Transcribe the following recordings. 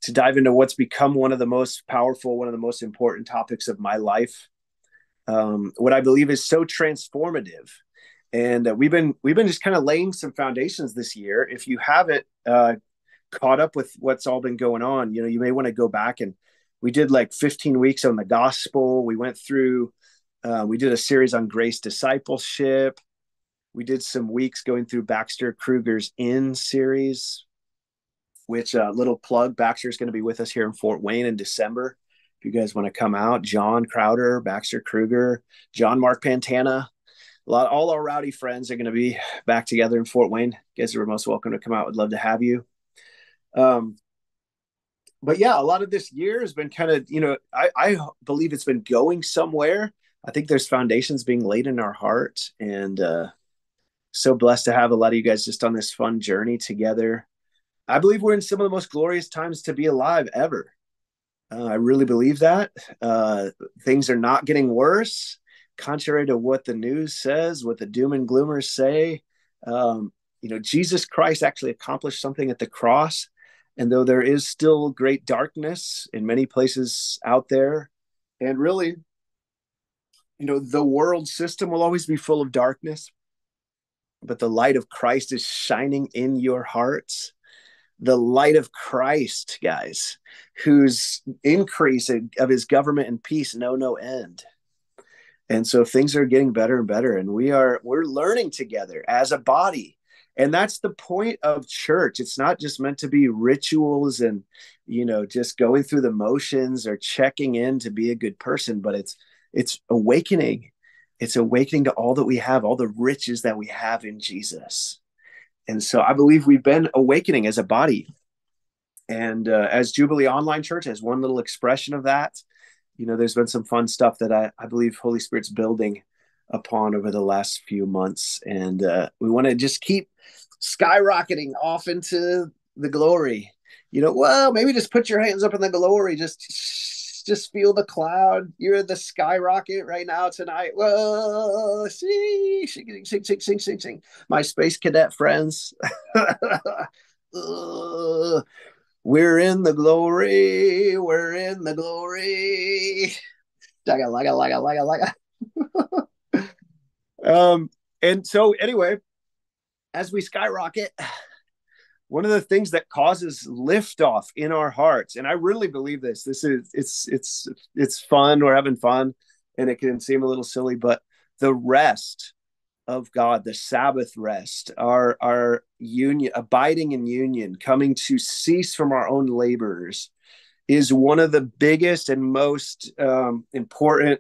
to dive into what's become one of the most powerful, one of the most important topics of my life. What I believe is so transformative. And we've been just kind of laying some foundations this year. If you haven't caught up with what's all been going on, you may want to go back, and we did like 15 weeks on the gospel. We went through, we did a series on grace discipleship. We did some weeks going through Baxter Kruger's In series, which little plug, Baxter is going to be with us here in Fort Wayne in December. If you guys want to come out, John Crowder, Baxter Kruger, John Mark Pantana, all our rowdy friends are going to be back together in Fort Wayne. You guys are most welcome to come out. Would love to have you. But yeah, a lot of this year has been kind of, I believe it's been going somewhere. I think there's foundations being laid in our heart, and so blessed to have a lot of you guys just on this fun journey together. I believe we're in some of the most glorious times to be alive ever. I really believe that. Things are not getting worse, contrary to what the news says, what the doom and gloomers say. Jesus Christ actually accomplished something at the cross. And though there is still great darkness in many places out there, and really, the world system will always be full of darkness, but the light of Christ is shining in your hearts. The light of Christ, guys, whose increase of his government and peace know no end. And so things are getting better and better, and we're learning together as a body. And that's the point of church. It's not just meant to be rituals and, just going through the motions or checking in to be a good person, but it's awakening. It's awakening to all that we have, all the riches that we have in Jesus. And so I believe we've been awakening as a body. And as Jubilee Online Church, as one little expression of that, there's been some fun stuff that I believe Holy Spirit's building upon over the last few months. And we want to just keep skyrocketing off into the glory. Well, maybe just put your hands up in the glory. Just feel the cloud. You're the skyrocket right now tonight. Whoa, sing, sing, sing, sing, sing, sing, sing. My space cadet friends. We're in the glory. We're in the glory. Laga. And so anyway, as we skyrocket, one of the things that causes liftoff in our hearts, and I really believe this is it's fun, we're having fun, and it can seem a little silly, but the rest of God, the Sabbath rest, our union, abiding in union, coming to cease from our own labors, is one of the biggest and most important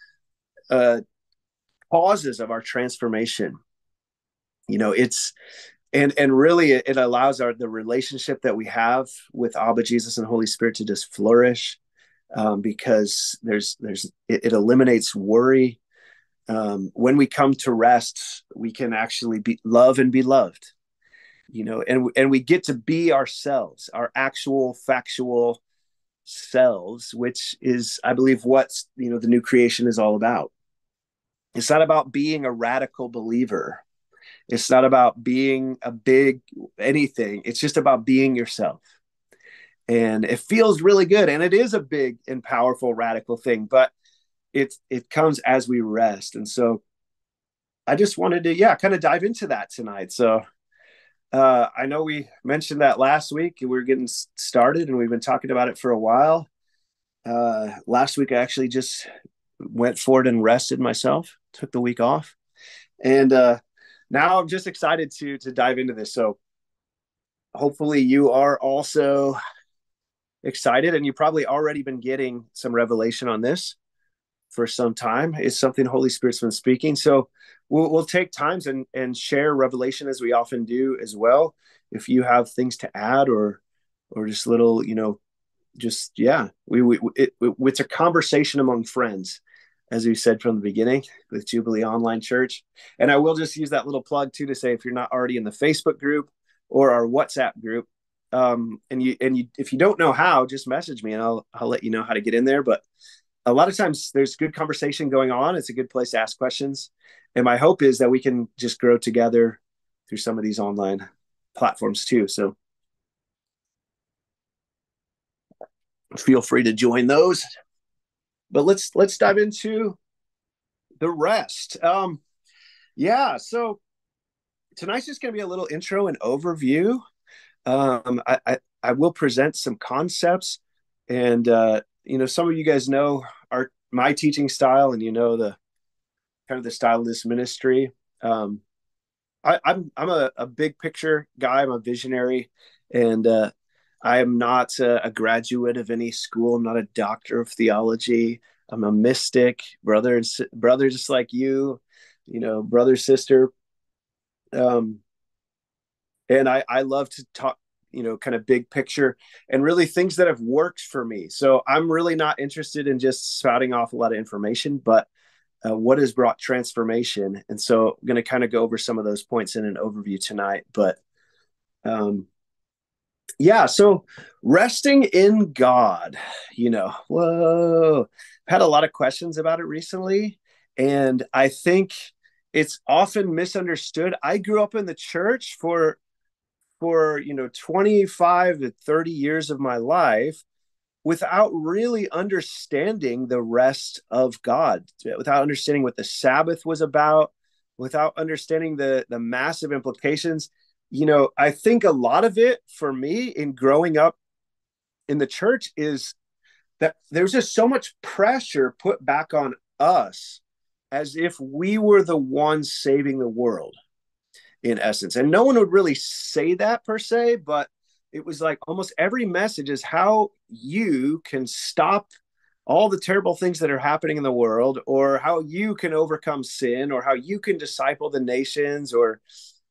causes of our transformation. It's and really it allows the relationship that we have with Abba, Jesus, and Holy Spirit to just flourish, because it eliminates worry. When we come to rest, we can actually love and be loved, and we get to be ourselves, our actual factual selves, which is, I believe, what the new creation is all about. It's not about being a radical believer. It's not about being a big anything. It's just about being yourself. And it feels really good. And it is a big and powerful radical thing, but it comes as we rest. And so I just wanted to, kind of dive into that tonight. So I know we mentioned that last week. We were getting started and we've been talking about it for a while. Last week, I actually just went forward and rested myself, took the week off. And now I'm just excited to dive into this. So hopefully you are also excited, and you've probably already been getting some revelation on this for some time. It's something Holy Spirit's been speaking. So we'll take times and share revelation as we often do as well. If you have things to add or just little, it's a conversation among friends, as we said from the beginning with Jubilee Online Church. And I will just use that little plug too to say, if you're not already in the Facebook group or our WhatsApp group, and if you don't know how, just message me and I'll let you know how to get in there. But a lot of times there's good conversation going on. It's a good place to ask questions. And my hope is that we can just grow together through some of these online platforms too. So feel free to join those. But let's dive into the rest. Yeah, so tonight's just going to be a little intro and overview. I will present some concepts, and some of you guys know my teaching style, and the kind of the style of this ministry. I'm a big picture guy. I'm a visionary, and I am not a graduate of any school. I'm not a doctor of theology. I'm a mystic, brother, just like you, brother, sister. Um, and I love to talk, kind of big picture and really things that have worked for me. So I'm really not interested in just spouting off a lot of information, but what has brought transformation. And so I'm going to kind of go over some of those points in an overview tonight. But yeah, so resting in God, whoa, I've had a lot of questions about it recently. And I think it's often misunderstood. I grew up in the church for 25 to 30 years of my life without really understanding the rest of God, without understanding what the Sabbath was about, without understanding the massive implications. I think a lot of it for me in growing up in the church is that there's just so much pressure put back on us as if we were the ones saving the world, in essence. And no one would really say that per se, but it was like almost every message is how you can stop all the terrible things that are happening in the world, or how you can overcome sin, or how you can disciple the nations, or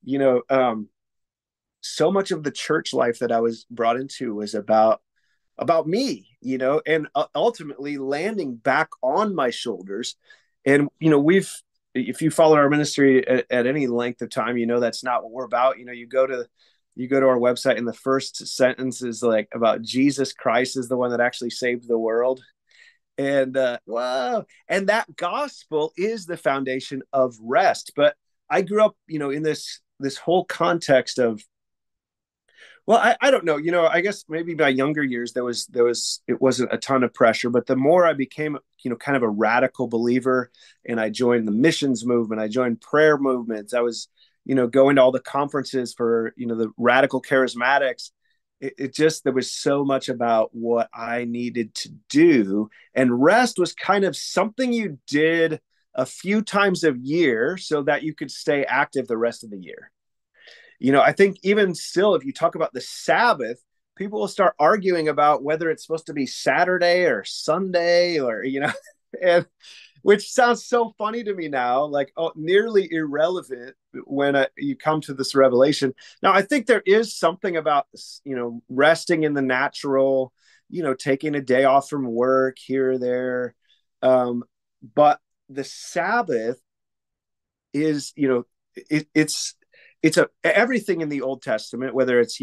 so much of the church life that I was brought into was about me, and ultimately landing back on my shoulders. And if you follow our ministry at any length of time, that's not what we're about. You go to our website, and the first sentence is like about Jesus Christ is the one that actually saved the world. And wow, and that gospel is the foundation of rest. But I grew up, in this whole context of, well, I don't know. I guess maybe my younger years it wasn't a ton of pressure, but the more I became, kind of a radical believer, and I joined the missions movement, I joined prayer movements, I was, going to all the conferences for, the radical charismatics. It just, there was so much about what I needed to do, and rest was kind of something you did a few times a year so that you could stay active the rest of the year. I think even still, if you talk about the Sabbath, people will start arguing about whether it's supposed to be Saturday or Sunday, or, and which sounds so funny to me now, like, nearly irrelevant when you come to this revelation. Now, I think there is something about, resting in the natural, taking a day off from work here or there. But the Sabbath is, it's everything in the Old Testament, whether it's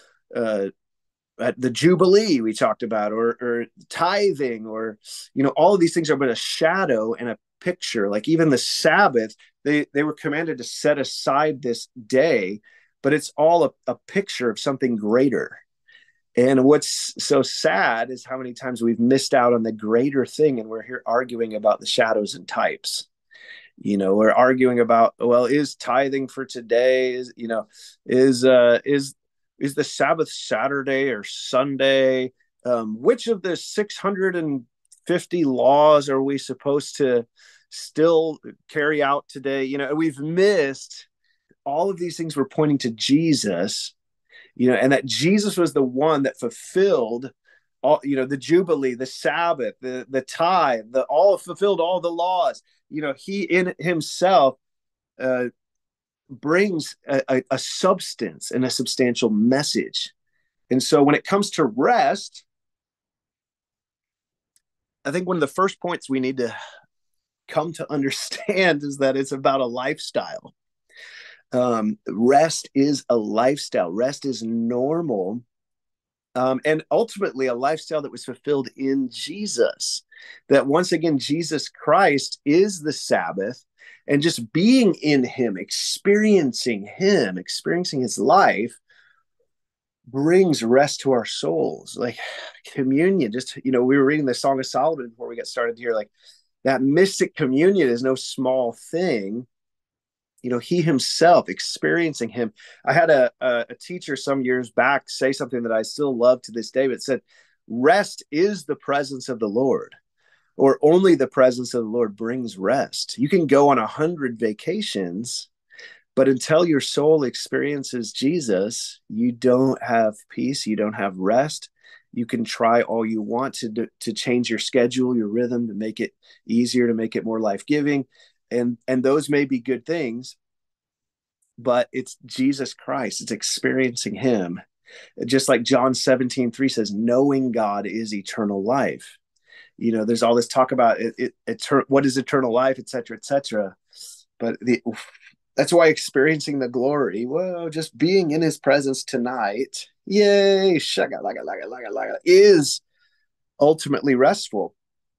the Jubilee we talked about, or tithing, or all of these things are but a shadow and a picture. Like even the Sabbath, they were commanded to set aside this day, but it's all a picture of something greater. And what's so sad is how many times we've missed out on the greater thing, and we're here arguing about the shadows and types. We're arguing about, well, is tithing for today, is the Sabbath Saturday or Sunday? Which of the 650 laws are we supposed to still carry out today? We've missed all of these things. We're pointing to Jesus, and that Jesus was the one that fulfilled all, the Jubilee, the Sabbath, the tithe, all fulfilled all the laws. He in himself brings a substance and a substantial message. And so when it comes to rest, I think one of the first points we need to come to understand is that it's about a lifestyle. Rest is a lifestyle. Rest is normal. And ultimately a lifestyle that was fulfilled in Jesus. That once again, Jesus Christ is the Sabbath, and just being in him, experiencing his life brings rest to our souls. Like communion, just, we were reading the Song of Solomon before we got started here. Like that mystic communion is no small thing. He himself experiencing him. I had a teacher some years back say something that I still love to this day, but it said, rest is the presence of the Lord, or only the presence of the Lord brings rest. You can go on 100 vacations, but until your soul experiences Jesus, you don't have peace, you don't have rest. You can try all you want to change your schedule, your rhythm, to make it easier, to make it more life-giving. And those may be good things, but it's Jesus Christ. It's experiencing him. Just like John 17:3 says, knowing God is eternal life. There's all this talk about what is eternal life, et cetera, et cetera. But that's why experiencing the glory, whoa, just being in his presence tonight, yay, is ultimately restful.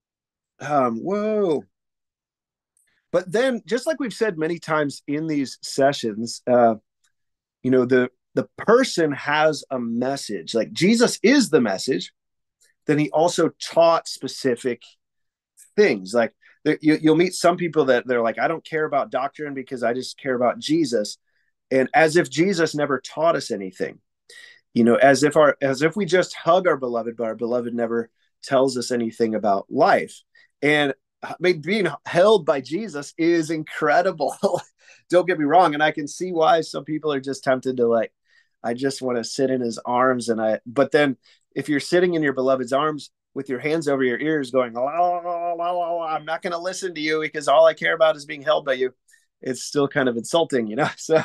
Whoa. But then, just like we've said many times in these sessions, the person has a message. Like Jesus is the message. Then he also taught specific things. Like you'll meet some people that they're like, I don't care about doctrine because I just care about Jesus, and as if Jesus never taught us anything. As if we just hug our beloved, but our beloved never tells us anything about life. And being held by Jesus is incredible. Don't get me wrong, and I can see why some people are just tempted to, like, I just want to sit in his arms. But then if you're sitting in your beloved's arms with your hands over your ears going, la, la, la, la, la, I'm not going to listen to you because all I care about is being held by you, it's still kind of insulting. So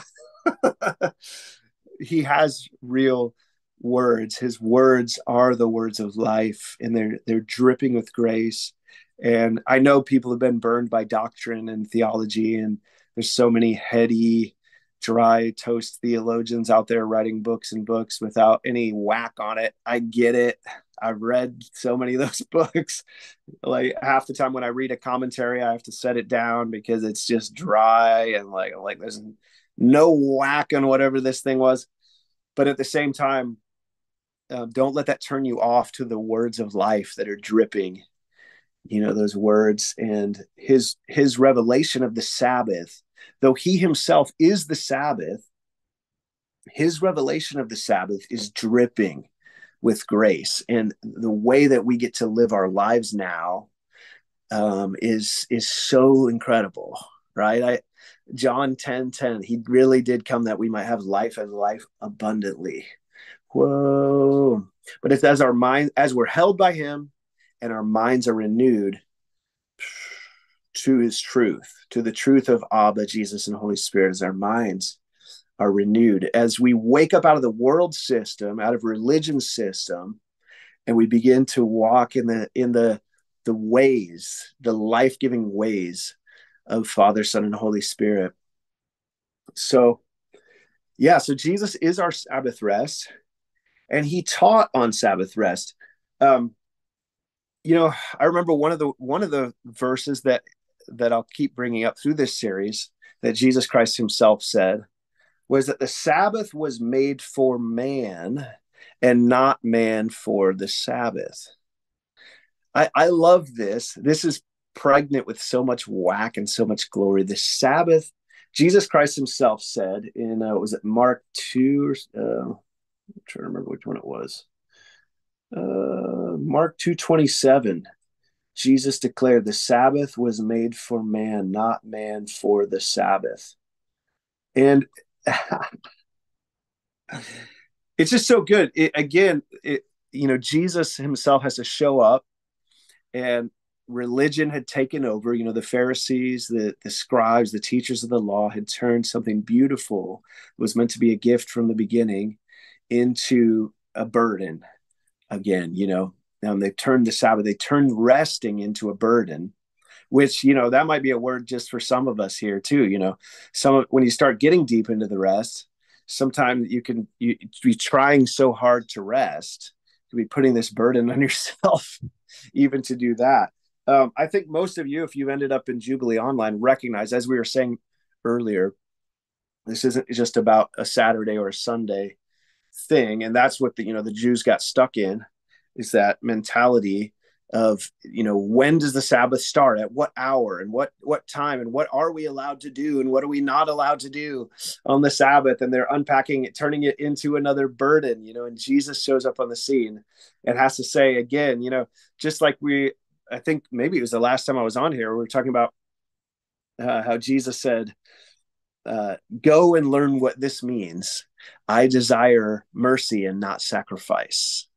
he has real words. His words are the words of life, and they're dripping with grace. And I know people have been burned by doctrine and theology, and there's so many heady, dry toast theologians out there writing books and books without any whack on it. I get it. I've read so many of those books. Like half the time when I read a commentary, I have to set it down because it's just dry and like there's no whack on whatever this thing was. But at the same time, don't let that turn you off to the words of life that are dripping. Those words, and his revelation of the Sabbath, though he himself is the Sabbath, his revelation of the Sabbath is dripping with grace, and the way that we get to live our lives now is so incredible, right? John 10:10, he really did come that we might have life and life abundantly. Whoa. But it's as we're held by him and our minds are renewed to his truth, to the truth of Abba, Jesus, and Holy Spirit, as our minds are renewed, as we wake up out of the world system, out of religion system, and we begin to walk in the ways, the life-giving ways of Father, Son, and Holy Spirit. So Jesus is our Sabbath rest, and he taught on Sabbath rest. I remember one of the verses that I'll keep bringing up through this series that Jesus Christ himself said was that the Sabbath was made for man and not man for the Sabbath. I love this. This is pregnant with so much whack and so much glory. The Sabbath, Jesus Christ himself said in, was it Mark 2? I'm trying to remember which one it was. Mark 2:27. Jesus declared the Sabbath was made for man, not man for the Sabbath. And it's just so good. Jesus himself has to show up, and religion had taken over. The Pharisees, the scribes, the teachers of the law had turned something beautiful, was meant to be a gift from the beginning, into a burden again. And they've turned the Sabbath, they turned resting into a burden, which, that might be a word just for some of us here too. When you start getting deep into the rest, sometimes you be trying so hard to rest, to be putting this burden on yourself, even to do that. I think most of you, if you've ended up in Jubilee Online, recognize, as we were saying earlier, this isn't just about a Saturday or a Sunday thing. And that's what the Jews got stuck in, is that mentality of, when does the Sabbath start, at what hour, and what time, and what are we allowed to do, and what are we not allowed to do on the Sabbath. And they're unpacking it, turning it into another burden, and Jesus shows up on the scene and has to say again, just like I think maybe it was the last time I was on here, we were talking about how Jesus said, go and learn what this means. I desire mercy and not sacrifice.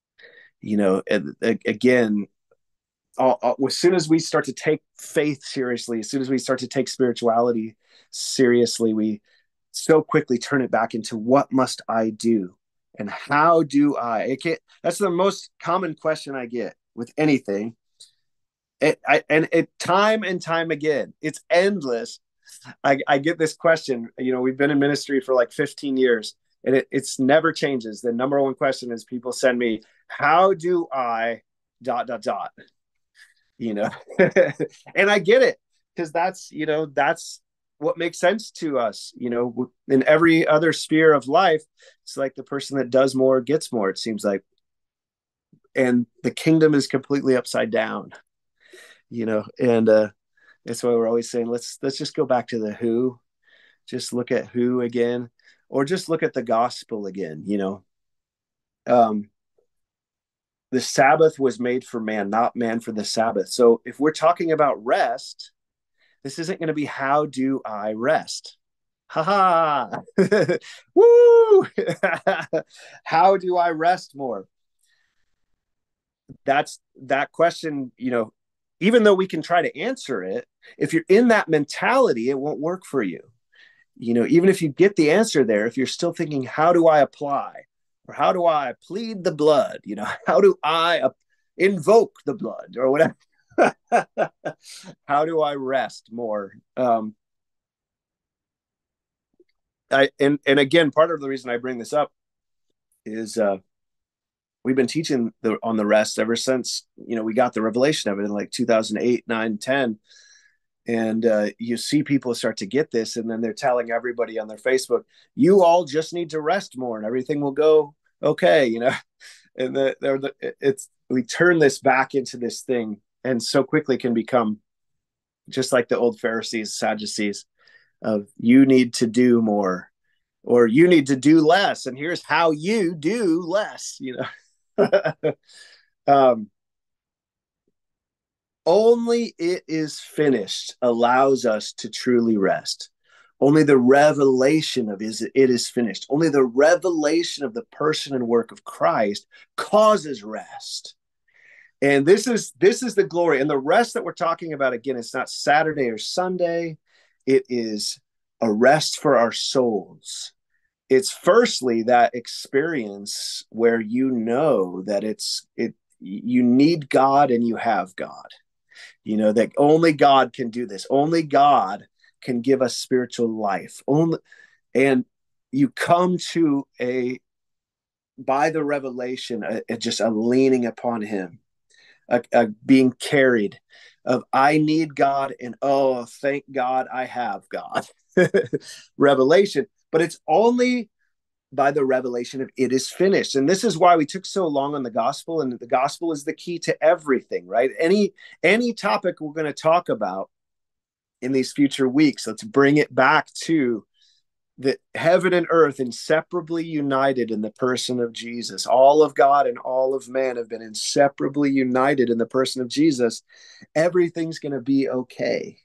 Again, as soon as we start to take faith seriously, as soon as we start to take spirituality seriously, we so quickly turn it back into what must I do and how do I? That's the most common question I get with anything. Time and time again, it's endless. I get this question. We've been in ministry for like 15 years, and it's never changes. The number one question is people send me, how do I ... And I get it, because that's what makes sense to us. In every other sphere of life, it's like the person that does more gets more, it seems like. And the kingdom is completely upside down, and that's why we're always saying, let's just go back to the who, just look at who again, or just look at the gospel again. The Sabbath was made for man, not man for the Sabbath. So if we're talking about rest, this isn't going to be how do I rest? Ha ha! Woo! How do I rest more? That's that question, even though we can try to answer it, if you're in that mentality, it won't work for you. Even if you get the answer there, if you're still thinking, how do I apply? Or how do I plead the blood? How do I invoke the blood or whatever? How do I rest more? And again, part of the reason I bring this up is we've been teaching on the rest ever since, we got the revelation of it in like 2008, 9, 10. And you see people start to get this, and then they're telling everybody on their Facebook, you all just need to rest more and everything will go okay, and we turn this back into this thing, and so quickly can become just like the old Pharisees, Sadducees, of you need to do more or you need to do less, and here's how you do less. Only it is finished allows us to truly rest. Only the revelation of it is finished. Only the revelation of the person and work of Christ causes rest. And this is the glory. And the rest that we're talking about, again, it's not Saturday or Sunday. It is a rest for our souls. It's firstly that experience where that you need God and you have God. That only God can do this. Only God can give us spiritual life. And you come to by the revelation, just a leaning upon him, a being carried of, I need God, and oh, thank God I have God. Revelation. But it's only by the revelation of it is finished. And this is why we took so long on the gospel, and the gospel is the key to everything, right? Any topic we're going to talk about in these future weeks, let's bring it back to the heaven and earth inseparably united in the person of Jesus. All of God and all of man have been inseparably united in the person of Jesus. Everything's going to be okay.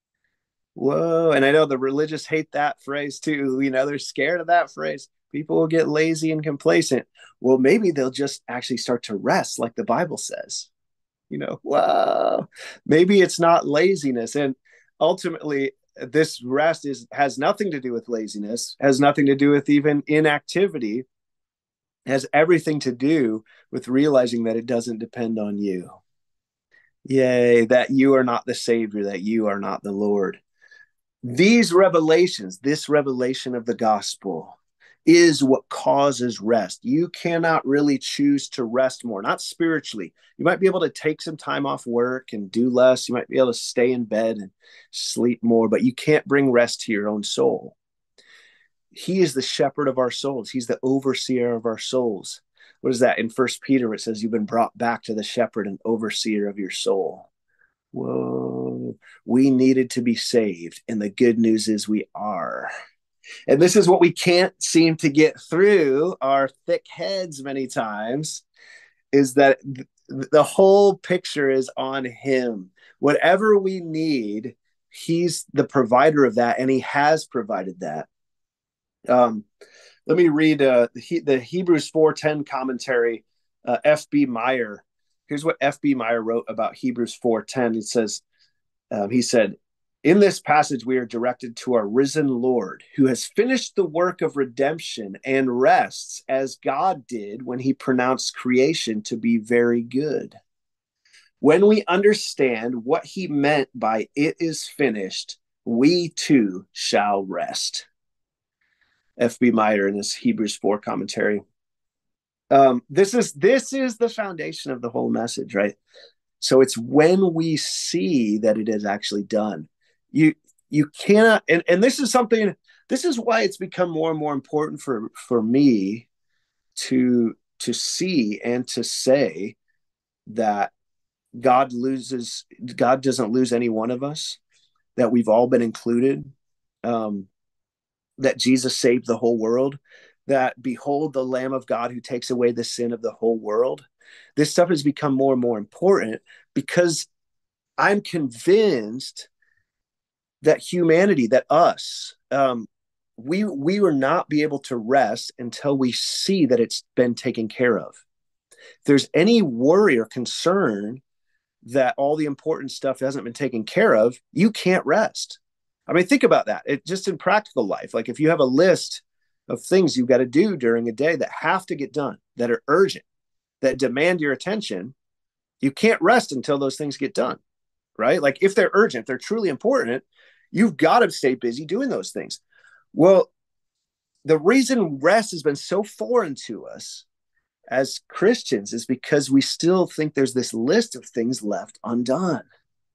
Whoa. And I know the religious hate that phrase too. They're scared of that phrase. People will get lazy and complacent. Well, maybe they'll just actually start to rest like the Bible says. Wow. Maybe it's not laziness. And ultimately, this rest has nothing to do with laziness, has nothing to do with even inactivity, it has everything to do with realizing that it doesn't depend on you. Yay, that you are not the Savior, that you are not the Lord. These revelations, this revelation of the gospel, is what causes rest. You cannot really choose to rest more, not spiritually. You might be able to take some time off work and do less. You might be able to stay in bed and sleep more, but you can't bring rest to your own soul. He is the shepherd of our souls. He's the overseer of our souls. What is that in First Peter? It says you've been brought back to the shepherd and overseer of your soul. Whoa, we needed to be saved. And the good news is we are. And this is what we can't seem to get through our thick heads many times, is that the whole picture is on him. Whatever we need, he's the provider of that, and he has provided that. Let me read the Hebrews 4:10 commentary, F.B. Meyer. Here's what F.B. Meyer wrote about Hebrews 4:10. He said, in this passage, we are directed to our risen Lord, who has finished the work of redemption and rests as God did when he pronounced creation to be very good. When we understand what he meant by it is finished, we too shall rest. F.B. Meyer in his Hebrews 4 commentary. This is the foundation of the whole message, right? So it's when we see that it is actually done. You cannot, and this is something, this is why it's become more and more important for me to see and to say that God doesn't lose any one of us, that we've all been included, that Jesus saved the whole world, that behold the Lamb of God who takes away the sin of the whole world. This stuff has become more and more important because I'm convinced that humanity, that us, we will not be able to rest until we see that it's been taken care of. If there's any worry or concern that all the important stuff hasn't been taken care of, you can't rest. I mean, think about that. It just in practical life, like if you have a list of things you've got to do during a day that have to get done, that are urgent, that demand your attention, you can't rest until those things get done, right? Like if they're urgent, if they're truly important, you've got to stay busy doing those things. Well, the reason rest has been so foreign to us as Christians is because we still think there's this list of things left undone.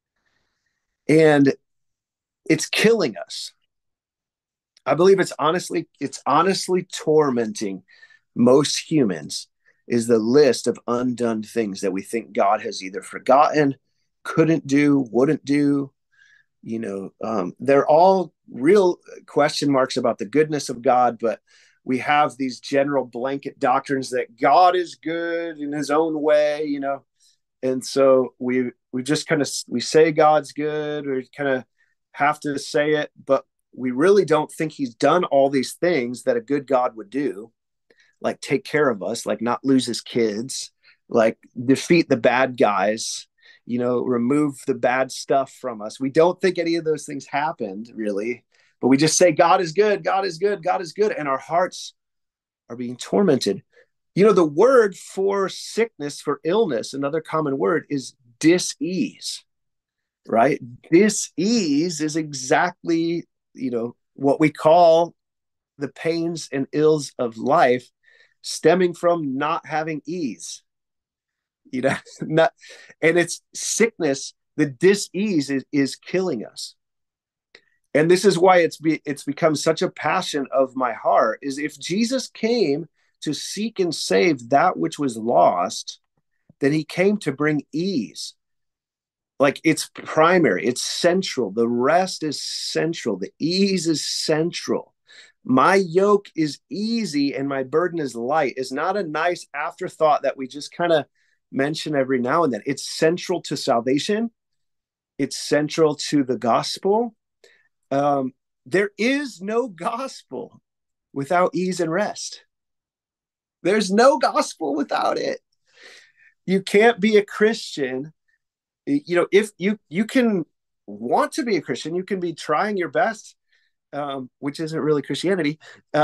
And it's killing us. I believe it's honestly tormenting most humans, is the list of undone things that we think God has either forgotten, couldn't do, wouldn't do. They're all real question marks about the goodness of God, but we have these general blanket doctrines that God is good in his own way, and so we just we say God's good, or kind of have to say it, but we really don't think he's done all these things that a good God would do, like take care of us, like not lose his kids, like defeat the bad guys, remove the bad stuff from us. We don't think any of those things happened really, but we just say God is good, God is good, God is good, and our hearts are being tormented. The word for sickness, for illness, another common word is dis-ease, right? Dis-ease is exactly, what we call the pains and ills of life stemming from not having ease. Not, and it's sickness. The dis-ease is killing us. And this is why it's become such a passion of my heart, is if Jesus came to seek and save that which was lost, then he came to bring ease. Like it's primary, it's central. The rest is central. The ease is central. My yoke is easy and my burden is light is not a nice afterthought that we just kind of mention every now and then. It's central to salvation. It's central to the gospel. There is no gospel without ease and rest. There's no gospel without it. You can't be a Christian. If you can want to be a Christian, you can be trying your best, which isn't really Christianity,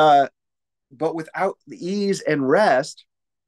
but without the ease and rest,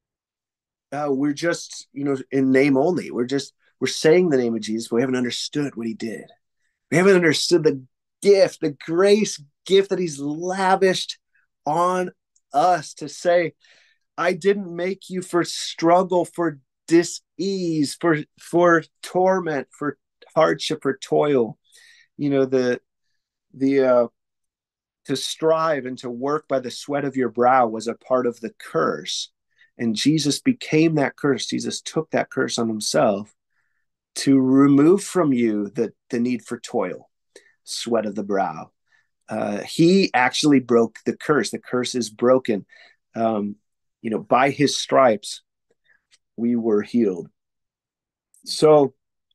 we're just, in name only. We're saying the name of Jesus, but we haven't understood what he did. We haven't understood the gift, the grace gift that he's lavished on us to say, I didn't make you for struggle, for dis-ease, for torment, for hardship, for toil. The To strive and to work by the sweat of your brow was a part of the curse. And Jesus became that curse. Jesus took that curse on himself to remove from you the need for toil, sweat of the brow. He actually broke the curse. The curse is broken. By his stripes, we were healed. So,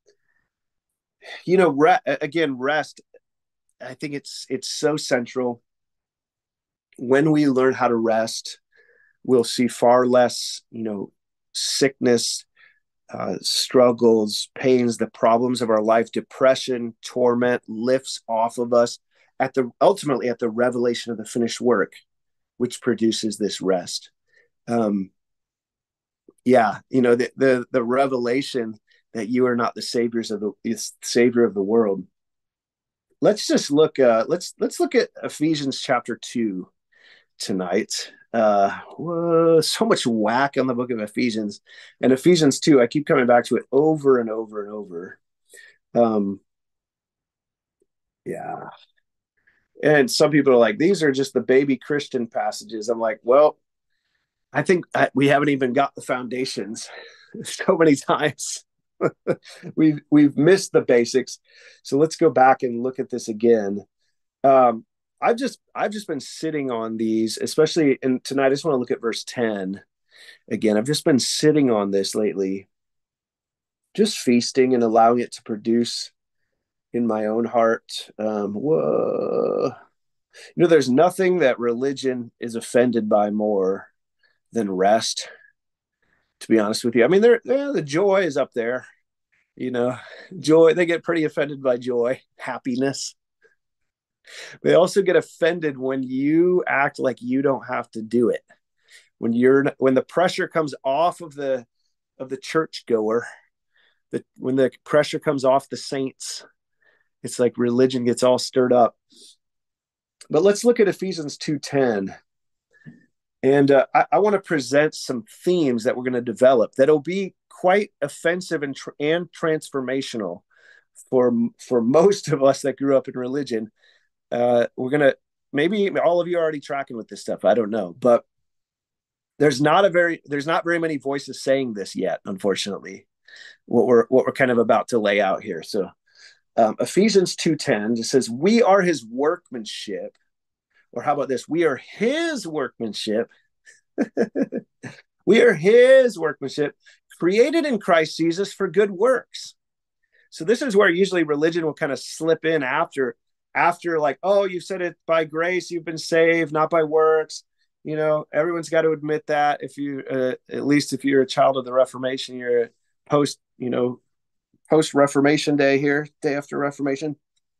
again, rest. I think it's so central. When we learn how to rest, we'll see far less, sickness, struggles, pains, the problems of our life, depression, torment lifts off of us ultimately at the revelation of the finished work, which produces this rest. The revelation that you are not the savior of the world. Let's just look. Let's look at Ephesians chapter 2 tonight. So much whack on the book of Ephesians, and Ephesians 2. I keep coming back to it over and over and over. Yeah. And some people are like, these are just the baby Christian passages. I'm like, well, I think we haven't even got the foundations so many times. we've missed the basics. So let's go back and look at this again. I've just been sitting on these, especially, and tonight I just want to look at verse 10 again. I've just been sitting on this lately, just feasting and allowing it to produce in my own heart. There's nothing that religion is offended by more than rest, to be honest with you. I mean, the joy is up there, joy. They get pretty offended by joy, happiness. They also get offended when you act like you don't have to do it. When the pressure comes off of the churchgoer, when the pressure comes off the saints, it's like religion gets all stirred up. But let's look at Ephesians 2:10. And I want to present some themes that we're going to develop that'll be quite offensive and transformational for most of us that grew up in religion. We're going to, maybe all of you are already tracking with this stuff. I don't know, but there's not very many voices saying this yet, unfortunately, what we're kind of about to lay out here. So Ephesians 2:10 just says, we are his workmanship. Or how about this? We are his workmanship. We are his workmanship, created in Christ Jesus for good works. So this is where usually religion will kind of slip in after like, oh, you said it by grace, you've been saved, not by works. Everyone's got to admit that. If you, at least if you're a child of the Reformation, you're a post Reformation day here, day after Reformation.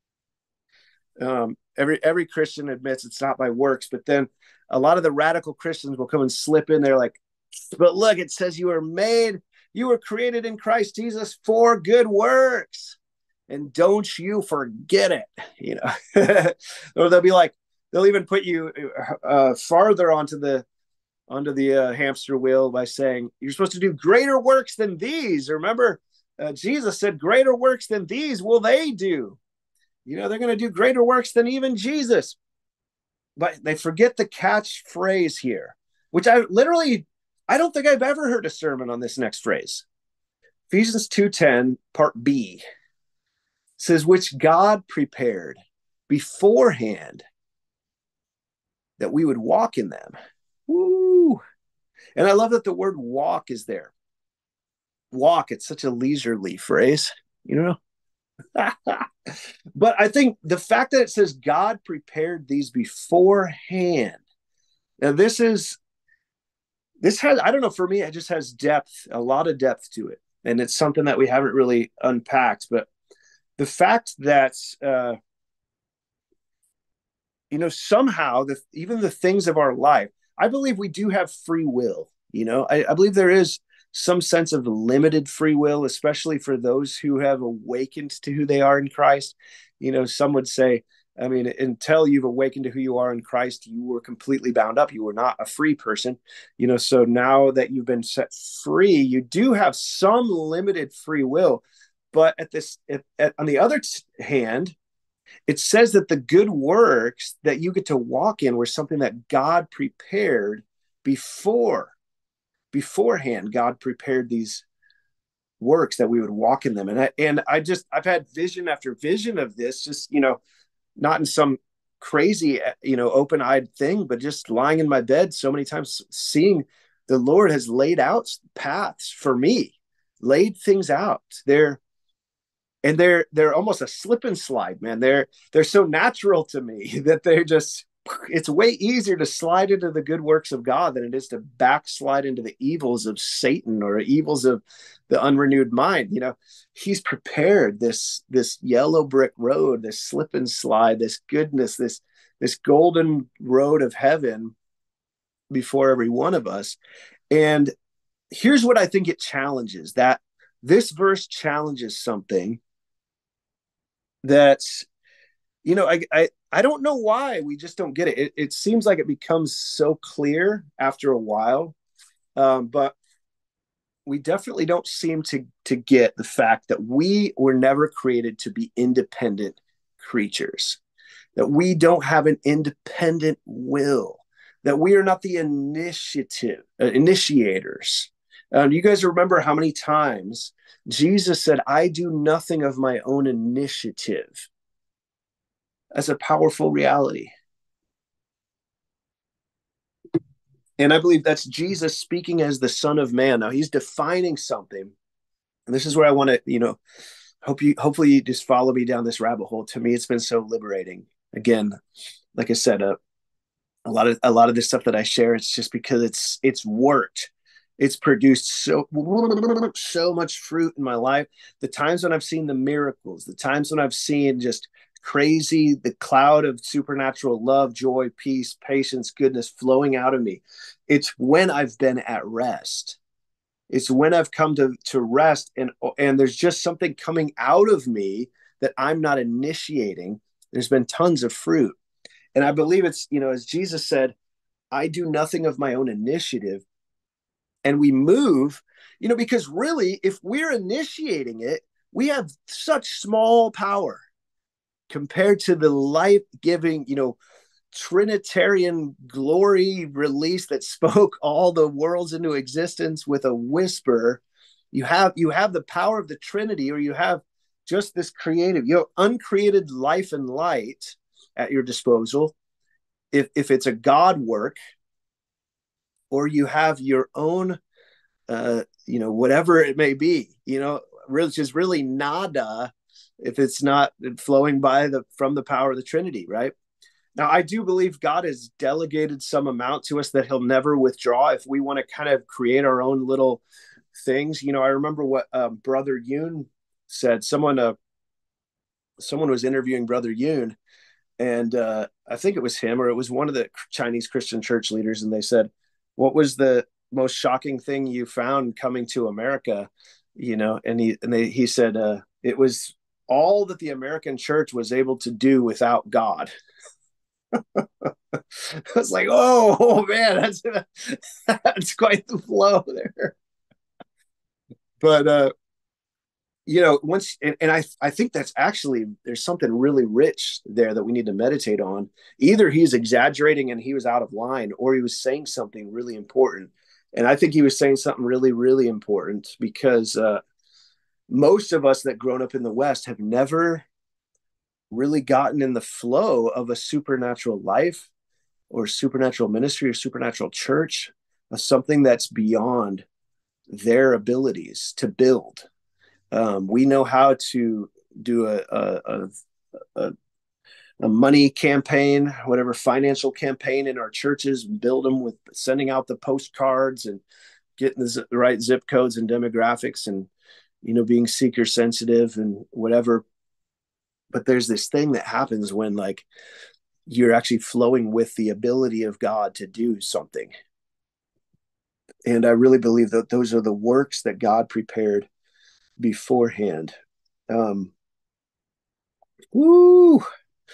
Every Christian admits it's not by works, but then a lot of the radical Christians will come and slip in there like, but look, it says you were created in Christ Jesus for good works, and don't you forget it. Or they'll even put you farther onto the hamster wheel by saying you're supposed to do greater works than these. Remember, Jesus said, greater works than these will they do. They're going to do greater works than even Jesus. But they forget the catchphrase here, which I don't think I've ever heard a sermon on this next phrase. Ephesians 2:10, part B, says, which God prepared beforehand that we would walk in them. Woo! And I love that the word walk is there. Walk, it's such a leisurely phrase, But I think the fact that it says God prepared these beforehand. Now this has, I don't know, for me, it just has depth, a lot of depth to it. And it's something that we haven't really unpacked. But the fact that, somehow even the things of our life, I believe we do have free will. I believe there is some sense of limited free will, especially for those who have awakened to who they are in Christ. Some would say, I mean, until you've awakened to who you are in Christ, you were completely bound up. You were not a free person. So now that you've been set free, you do have some limited free will. But on the other hand, It says that the good works that you get to walk in were something that God prepared beforehand. God prepared these works that we would walk in them. I've had vision after vision of this, just, not in some crazy, open-eyed thing, but just lying in my bed so many times, seeing the Lord has laid out paths for me, laid things out. They're almost a slip and slide, man. They're so natural to me that it's way easier to slide into the good works of God than it is to backslide into the evils of Satan or evils of the unrenewed mind. He's prepared this yellow brick road, this slip and slide, this goodness, this golden road of heaven before every one of us. And here's what I think it challenges, that this verse challenges something that's, I don't know why we just don't get it. It seems like it becomes so clear after a while, but we definitely don't seem to get the fact that we were never created to be independent creatures, that we don't have an independent will, that we are not the initiators. You guys remember how many times Jesus said, "I do nothing of my own initiative." That's a powerful reality. And I believe that's Jesus speaking as the Son of Man. Now he's defining something. And this is where I want to, hopefully you just follow me down this rabbit hole. To me, it's been so liberating. Again, like I said, a lot of this stuff that I share, it's just because it's worked. It's produced so much fruit in my life. The times when I've seen the miracles, the times when I've seen just crazy, the cloud of supernatural love, joy, peace, patience, goodness flowing out of me. It's when I've been at rest. It's when I've come to rest, and there's just something coming out of me that I'm not initiating. There's been tons of fruit. And I believe it's, as Jesus said, "I do nothing of my own initiative." And we move, because really, if we're initiating it, we have such small power compared to the life-giving, Trinitarian glory release that spoke all the worlds into existence with a whisper. You have the power of the Trinity, or you have just this creative, uncreated life and light at your disposal. If it's a God work, or you have your own, whatever it may be, which is really nada if it's not flowing from the power of the Trinity, right? Now, I do believe God has delegated some amount to us that he'll never withdraw if we want to kind of create our own little things. I remember what Brother Yoon said. Someone was interviewing Brother Yoon, and I think it was him, or it was one of the Chinese Christian church leaders, and they said, "What was the most shocking thing you found coming to America?" And he said, it was all that the American church was able to do without God. I was like, oh man, that's quite the flow there. But once, and I think that's actually, there's something really rich there that we need to meditate on. Either he's exaggerating and he was out of line, or he was saying something really important. And I think he was saying something really, really important, because most of us that grown up in the West have never really gotten in the flow of a supernatural life, or supernatural ministry, or supernatural church, of something that's beyond their abilities to build. We know how to do a money campaign, whatever financial campaign in our churches, build them with sending out the postcards and getting the right zip codes and demographics, and being seeker sensitive and whatever. But there's this thing that happens when, like, you're actually flowing with the ability of God to do something. And I really believe that those are the works that God prepared beforehand. Woo!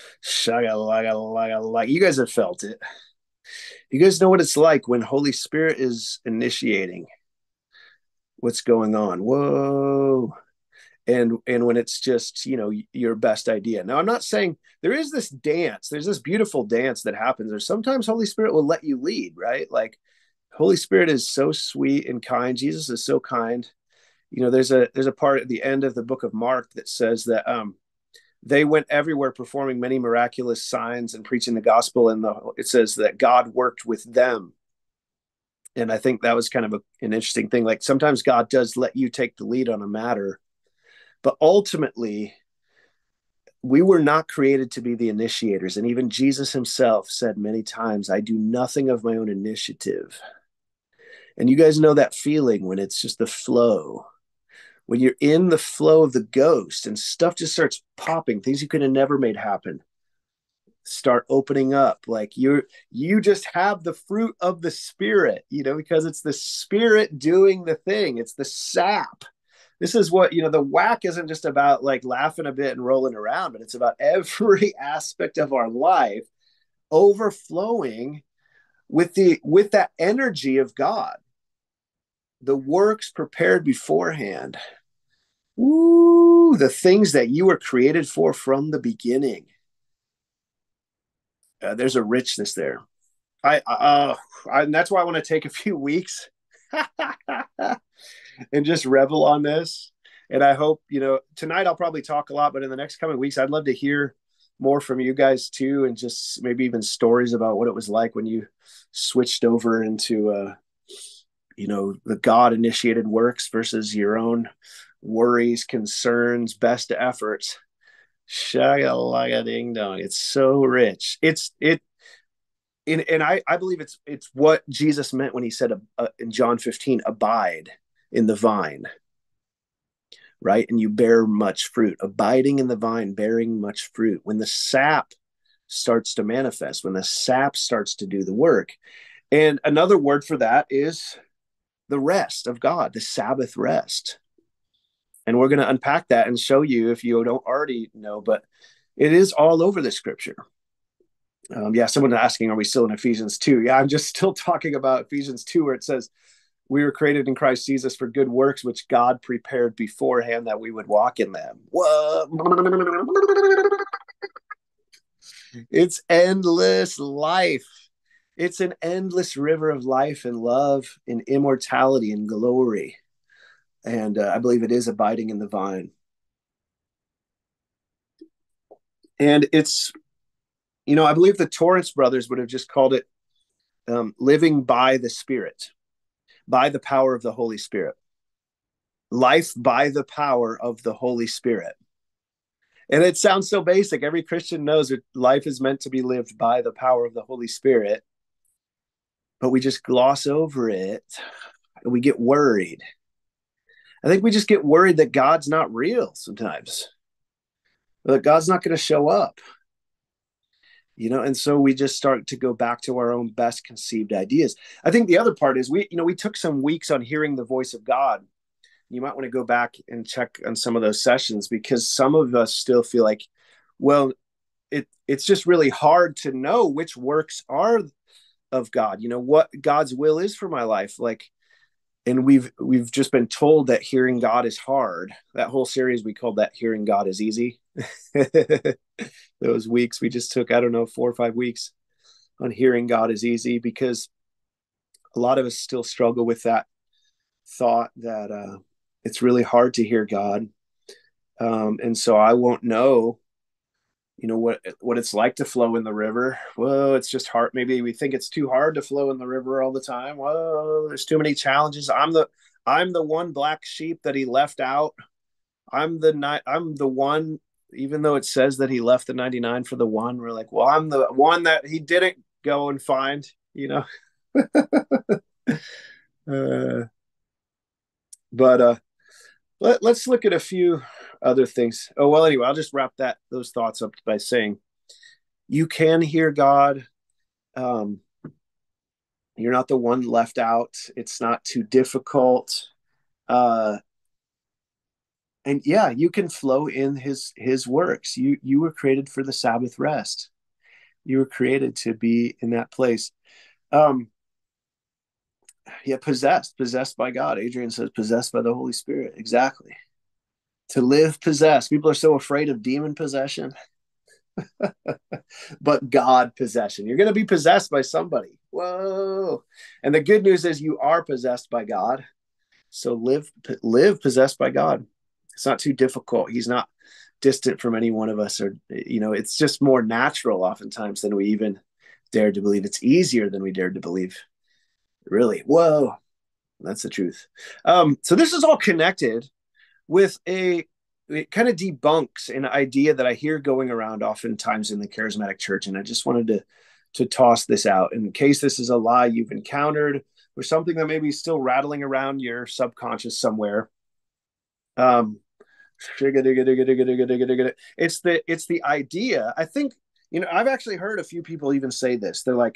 You guys have felt it. You guys know what it's like when Holy Spirit is initiating what's going on. Whoa. and when it's just, your best idea. Now, I'm not saying there is this dance, there's this beautiful dance that happens, or sometimes Holy Spirit will let you lead, right? Like Holy Spirit is so sweet and kind. Jesus is so kind. There's a part at the end of the book of Mark that says that they went everywhere performing many miraculous signs and preaching the gospel, and it says that God worked with them. And I think that was kind of an interesting thing. Like sometimes God does let you take the lead on a matter, but ultimately, we were not created to be the initiators. And even Jesus himself said many times, I do nothing of my own initiative. And you guys know that feeling when it's just the flow, when you're in the flow of the ghost and stuff just starts popping, things you could have never made happen start opening up. Like you just have the fruit of the spirit, because it's the spirit doing the thing. It's the sap. This is what, the whack isn't just about like laughing a bit and rolling around, but it's about every aspect of our life overflowing with that energy of God, the works prepared beforehand. Woo, the things that you were created for from the beginning. There's a richness there. And that's why I want to take a few weeks and just revel on this. And I hope, tonight I'll probably talk a lot, but in the next coming weeks, I'd love to hear more from you guys too, and just maybe even stories about what it was like when you switched over into, the God initiated works versus your own worries, concerns, best efforts. Shagalaka ding dong. It's so rich. And I believe it's what Jesus meant when he said in John 15, abide in the vine, right? And you bear much fruit, abiding in the vine, bearing much fruit. When the sap starts to manifest, when the sap starts to do the work. And another word for that is the rest of God, the Sabbath rest. And we're going to unpack that and show you if you don't already know, but it is all over the scripture. Someone asking, are we still in Ephesians 2? Yeah, I'm just still talking about Ephesians 2, where it says, we were created in Christ Jesus for good works, which God prepared beforehand that we would walk in them. What? It's endless life. It's an endless river of life and love and immortality and glory. And I believe it is abiding in the vine. And it's, I believe the Torrance brothers would have just called it living by the Spirit, by the power of the Holy Spirit. Life by the power of the Holy Spirit. And it sounds so basic. Every Christian knows that life is meant to be lived by the power of the Holy Spirit, but we just gloss over it and we get worried. I think we just get worried that God's not real sometimes, that God's not going to show up. And so we just start to go back to our own best conceived ideas. I think the other part is we took some weeks on hearing the voice of God. You might want to go back and check on some of those sessions, because some of us still feel like, well, it's just really hard to know which works are of God, what God's will is for my life. Like, and we've just been told that hearing God is hard. That whole series, we called that Hearing God is Easy. Those weeks we just took, I don't know, 4 or 5 weeks on hearing God is easy, because a lot of us still struggle with that thought that it's really hard to hear God. And so I won't know, what it's like to flow in the river. Well, it's just hard. Maybe we think it's too hard to flow in the river all the time. Well, there's too many challenges. I'm the one black sheep that he left out. I'm the one, even though it says that he left the 99 for the one. We're like, well, I'm the one that he didn't go and find, uh, but let's look at a few other things. Oh, well, anyway, I'll just wrap those thoughts up by saying you can hear God. Um, you're not the one left out. It's not too difficult. And yeah, you can flow in his works. You were created for the Sabbath rest. You were created to be in that place. Um, yeah, possessed by God. Adrian says possessed by the Holy Spirit. Exactly. To live possessed. People are so afraid of demon possession, but God possession. You're going to be possessed by somebody. Whoa. And the good news is you are possessed by God. So live possessed by God. It's not too difficult. He's not distant from any one of us, or it's just more natural oftentimes than we even dared to believe. It's easier than we dared to believe. Really. Whoa. That's the truth. So this is all connected with it kind of debunks an idea that I hear going around oftentimes in the charismatic church. And I just wanted to toss this out in case this is a lie you've encountered or something that may be still rattling around your subconscious somewhere. It's the idea. I think, I've actually heard a few people even say this. They're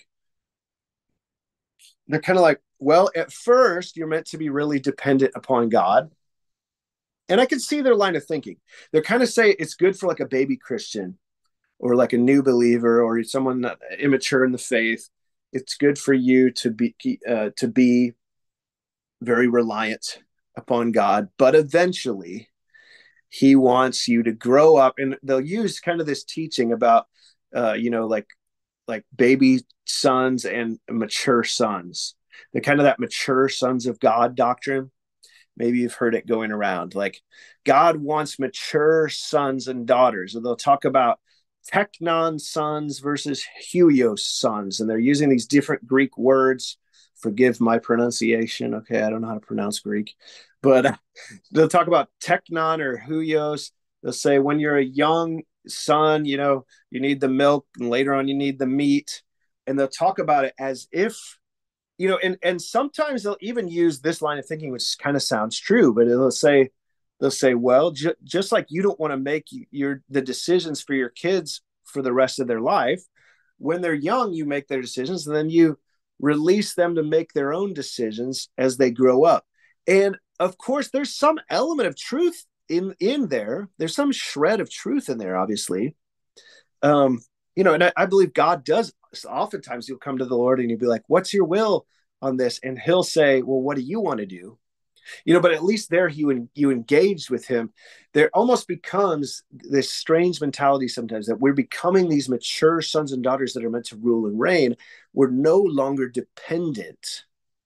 kind of like, well, at first you're meant to be really dependent upon God. And I can see their line of thinking. They're kind of say it's good for like a baby Christian or like a new believer or someone immature in the faith. It's good for you to be very reliant upon God, but eventually he wants you to grow up. And they'll use kind of this teaching about, like baby sons and mature sons. They're kind of that mature sons of God doctrine. Maybe you've heard it going around. Like God wants mature sons and daughters. And they'll talk about teknon sons versus huios sons. And they're using these different Greek words. Forgive my pronunciation. Okay, I don't know how to pronounce Greek. But they'll talk about teknon or huios. They'll say when you're a young son, you need the milk, and later on you need the meat. And they'll talk about it as if, and sometimes they'll even use this line of thinking, which kind of sounds true, but they'll say, well, just like you don't want to make the decisions for your kids for the rest of their life, when they're young, you make their decisions, and then you release them to make their own decisions as they grow up. And of course, there's some element of truth in there. There's some shred of truth in there, obviously. And I believe God does. Oftentimes you'll come to the Lord and you'll be like, what's your will on this? And he'll say, well, what do you want to do? But at least there you engaged with him. There almost becomes this strange mentality sometimes that we're becoming these mature sons and daughters that are meant to rule and reign. We're no longer dependent.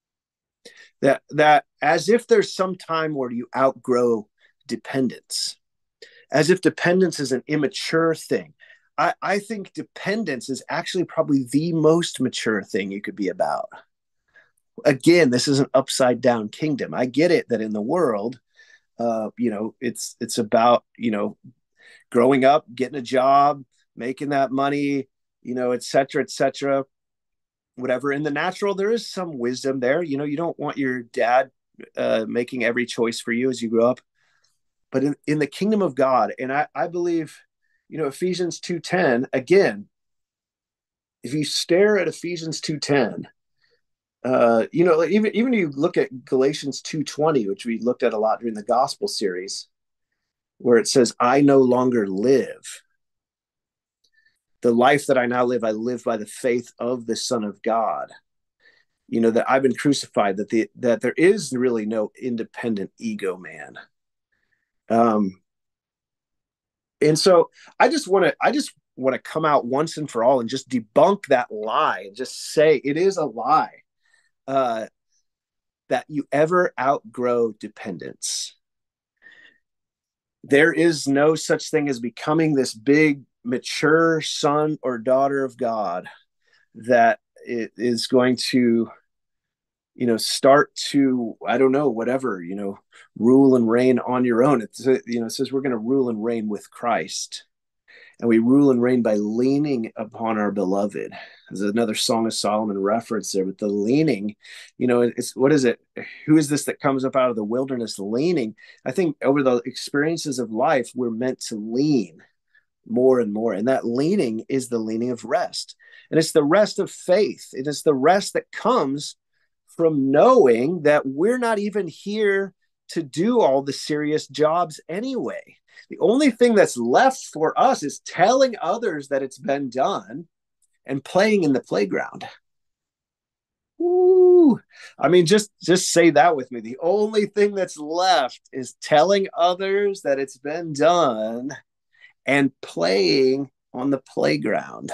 That as if there's some time where you outgrow dependence, as if dependence is an immature thing. I think dependence is actually probably the most mature thing you could be about. Again, this is an upside down kingdom. I get it that in the world, it's about, growing up, getting a job, making that money, et cetera, whatever. In the natural, there is some wisdom there. You don't want your dad making every choice for you as you grow up. But in the kingdom of God, and I believe, Ephesians 2:10, again, if you stare at Ephesians 2:10, even you look at Galatians 2:20, which we looked at a lot during the gospel series, where it says, I no longer live. The life that I now live, I live by the faith of the Son of God. That I've been crucified, that there is really no independent ego man. And so I just want to come out once and for all and just debunk that lie and just say it is a lie that you ever outgrow dependence. There is no such thing as becoming this big, mature son or daughter of God that it is going to, start to, I don't know, whatever, rule and reign on your own. It says we're going to rule and reign with Christ. And we rule and reign by leaning upon our beloved. There's another Song of Solomon reference there with the leaning. It's what is it? Who is this that comes up out of the wilderness leaning? I think over the experiences of life, we're meant to lean more and more. And that leaning is the leaning of rest. And it's the rest of faith. It is the rest that comes from knowing that we're not even here to do all the serious jobs anyway. The only thing that's left for us is telling others that it's been done and playing in the playground. Ooh. I mean, just say that with me. The only thing that's left is telling others that it's been done and playing on the playground.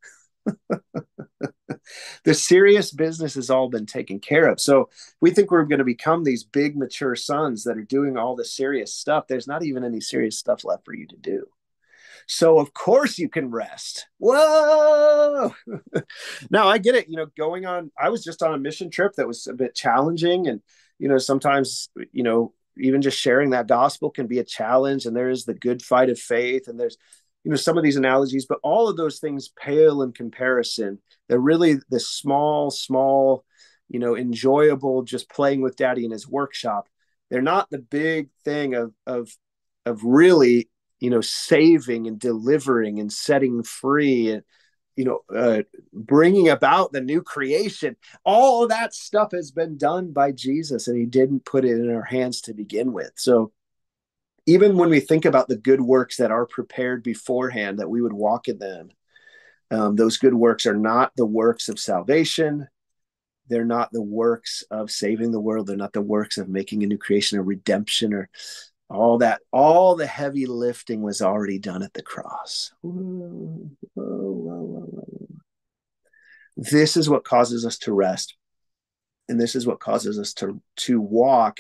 The serious business has all been taken care of. So we think we're going to become these big mature sons that are doing all the serious stuff. There's not even any serious stuff left for you to do. So of course you can rest. Whoa. Now I get it, going on, I was just on a mission trip that was a bit challenging. And, sometimes, even just sharing that gospel can be a challenge. And there is the good fight of faith. And there's, some of these analogies, but all of those things pale in comparison. They're really the small, enjoyable, just playing with daddy in his workshop. They're not the big thing of really, saving and delivering and setting free and, bringing about the new creation. All of that stuff has been done by Jesus, and he didn't put it in our hands to begin with. So even when we think about the good works that are prepared beforehand, that we would walk in them, those good works are not the works of salvation. They're not the works of saving the world. They're not the works of making a new creation or redemption or all that. All the heavy lifting was already done at the cross. This is what causes us to rest. And this is what causes us to walk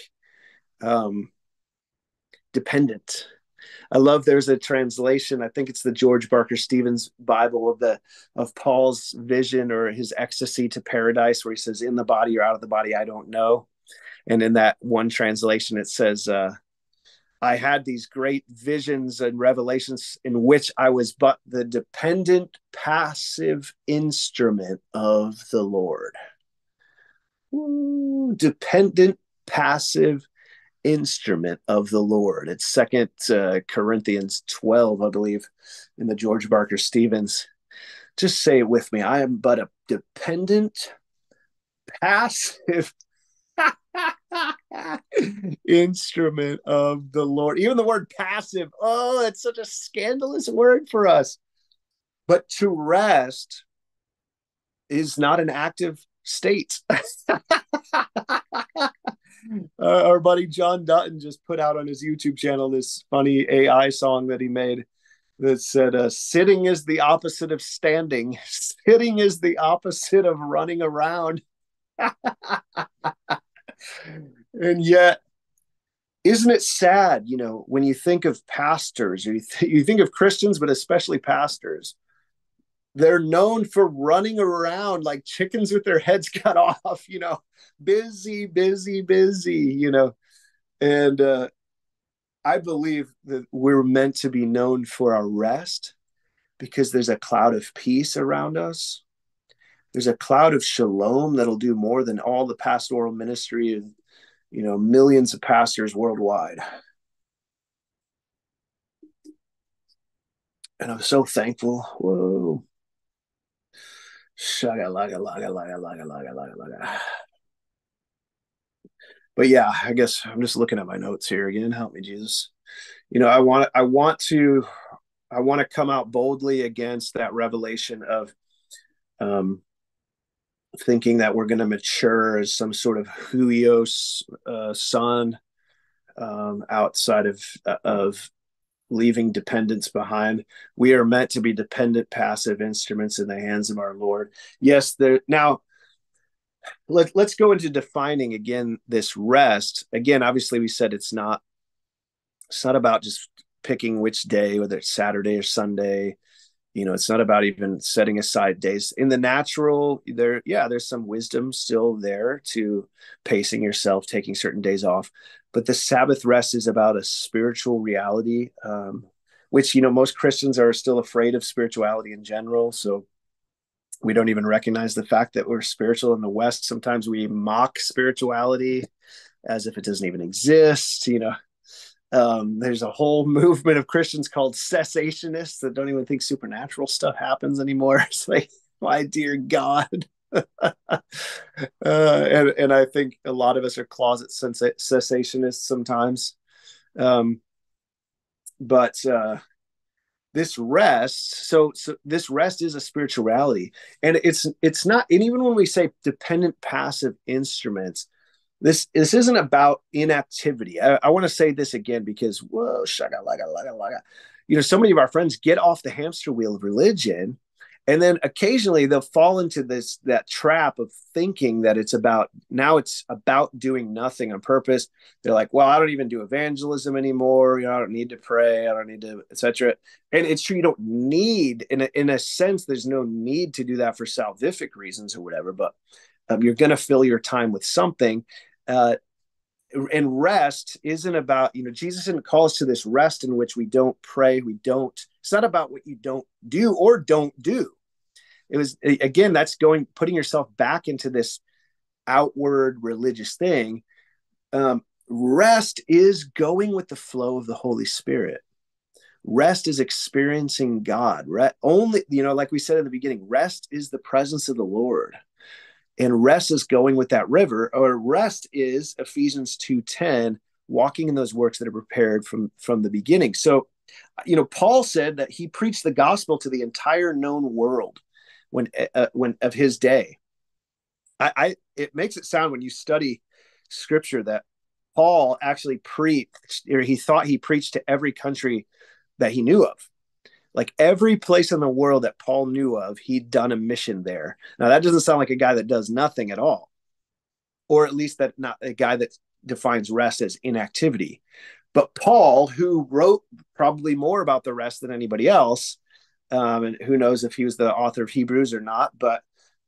dependent. I love, there's a translation, I think it's the George Barker Stevens Bible of Paul's vision or his ecstasy to paradise, where he says, in the body or out of the body, I don't know. And in that one translation, it says, I had these great visions and revelations in which I was but the dependent, passive instrument of the Lord. Ooh, dependent, passive instrument of the Lord. It's Second Corinthians 12, I believe, in the George Barker Stevens. Just say it with me. I am but a dependent, passive instrument of the Lord. Even the word passive, oh, that's such a scandalous word for us. But to rest is not an active state. Our buddy John Dutton just put out on his YouTube channel this funny AI song that he made that said, sitting is the opposite of standing. Sitting is the opposite of running around. And yet, isn't it sad, when you think of pastors, or you think of Christians, but especially pastors, they're known for running around like chickens with their heads cut off, busy, busy, busy, And I believe that we're meant to be known for our rest, because there's a cloud of peace around us. There's a cloud of shalom that'll do more than all the pastoral ministry of, millions of pastors worldwide. And I'm so thankful. Whoa. Shaga laga laga laga laga laga laga laga. But yeah, I guess I'm just looking at my notes here again. Help me, Jesus. I want to come out boldly against that revelation of thinking that we're going to mature as some sort of huios son, outside of leaving dependence behind. We are meant to be dependent, passive instruments in the hands of our Lord. Yes, there now. Let's go into defining again this rest. Again, obviously, we said it's not about just picking which day, whether it's Saturday or Sunday. It's not about even setting aside days. In the natural, there's some wisdom still there to pacing yourself, taking certain days off. But the Sabbath rest is about a spiritual reality, which, most Christians are still afraid of spirituality in general. So we don't even recognize the fact that we're spiritual in the West. Sometimes we mock spirituality as if it doesn't even exist. There's a whole movement of Christians called cessationists that don't even think supernatural stuff happens anymore. It's like, my dear God. And I think a lot of us are closet cessationists sometimes. But this rest, so this rest is a spirituality, and it's not, and even when we say dependent passive instruments, this isn't about inactivity. I want to say this again because whoa, shaka laga laga laga. So many of our friends get off the hamster wheel of religion, and then occasionally they'll fall into that trap of thinking that it's about doing nothing on purpose. They're like, well, I don't even do evangelism anymore. I don't need to pray. I don't need to, etc. And it's true, you don't need, in a sense, there's no need to do that for salvific reasons or whatever. But you're going to fill your time with something. Uh, and rest isn't about, Jesus didn't call us to this rest in which we don't pray. It's not about what you don't do or don't do. It was, again, that's putting yourself back into this outward religious thing. Rest is going with the flow of the Holy Spirit. Rest is experiencing God. Only, like we said in the beginning, rest is the presence of the Lord. And rest is going with that river, or rest is Ephesians 2:10, walking in those works that are prepared from the beginning. So, Paul said that he preached the gospel to the entire known world when of his day. It makes it sound, when you study scripture, that Paul actually preached, or he thought he preached to every country that he knew of. Like every place in the world that Paul knew of, he'd done a mission there. Now, that doesn't sound like a guy that does nothing at all, or at least that not a guy that defines rest as inactivity. But Paul, who wrote probably more about the rest than anybody else, and who knows if he was the author of Hebrews or not, but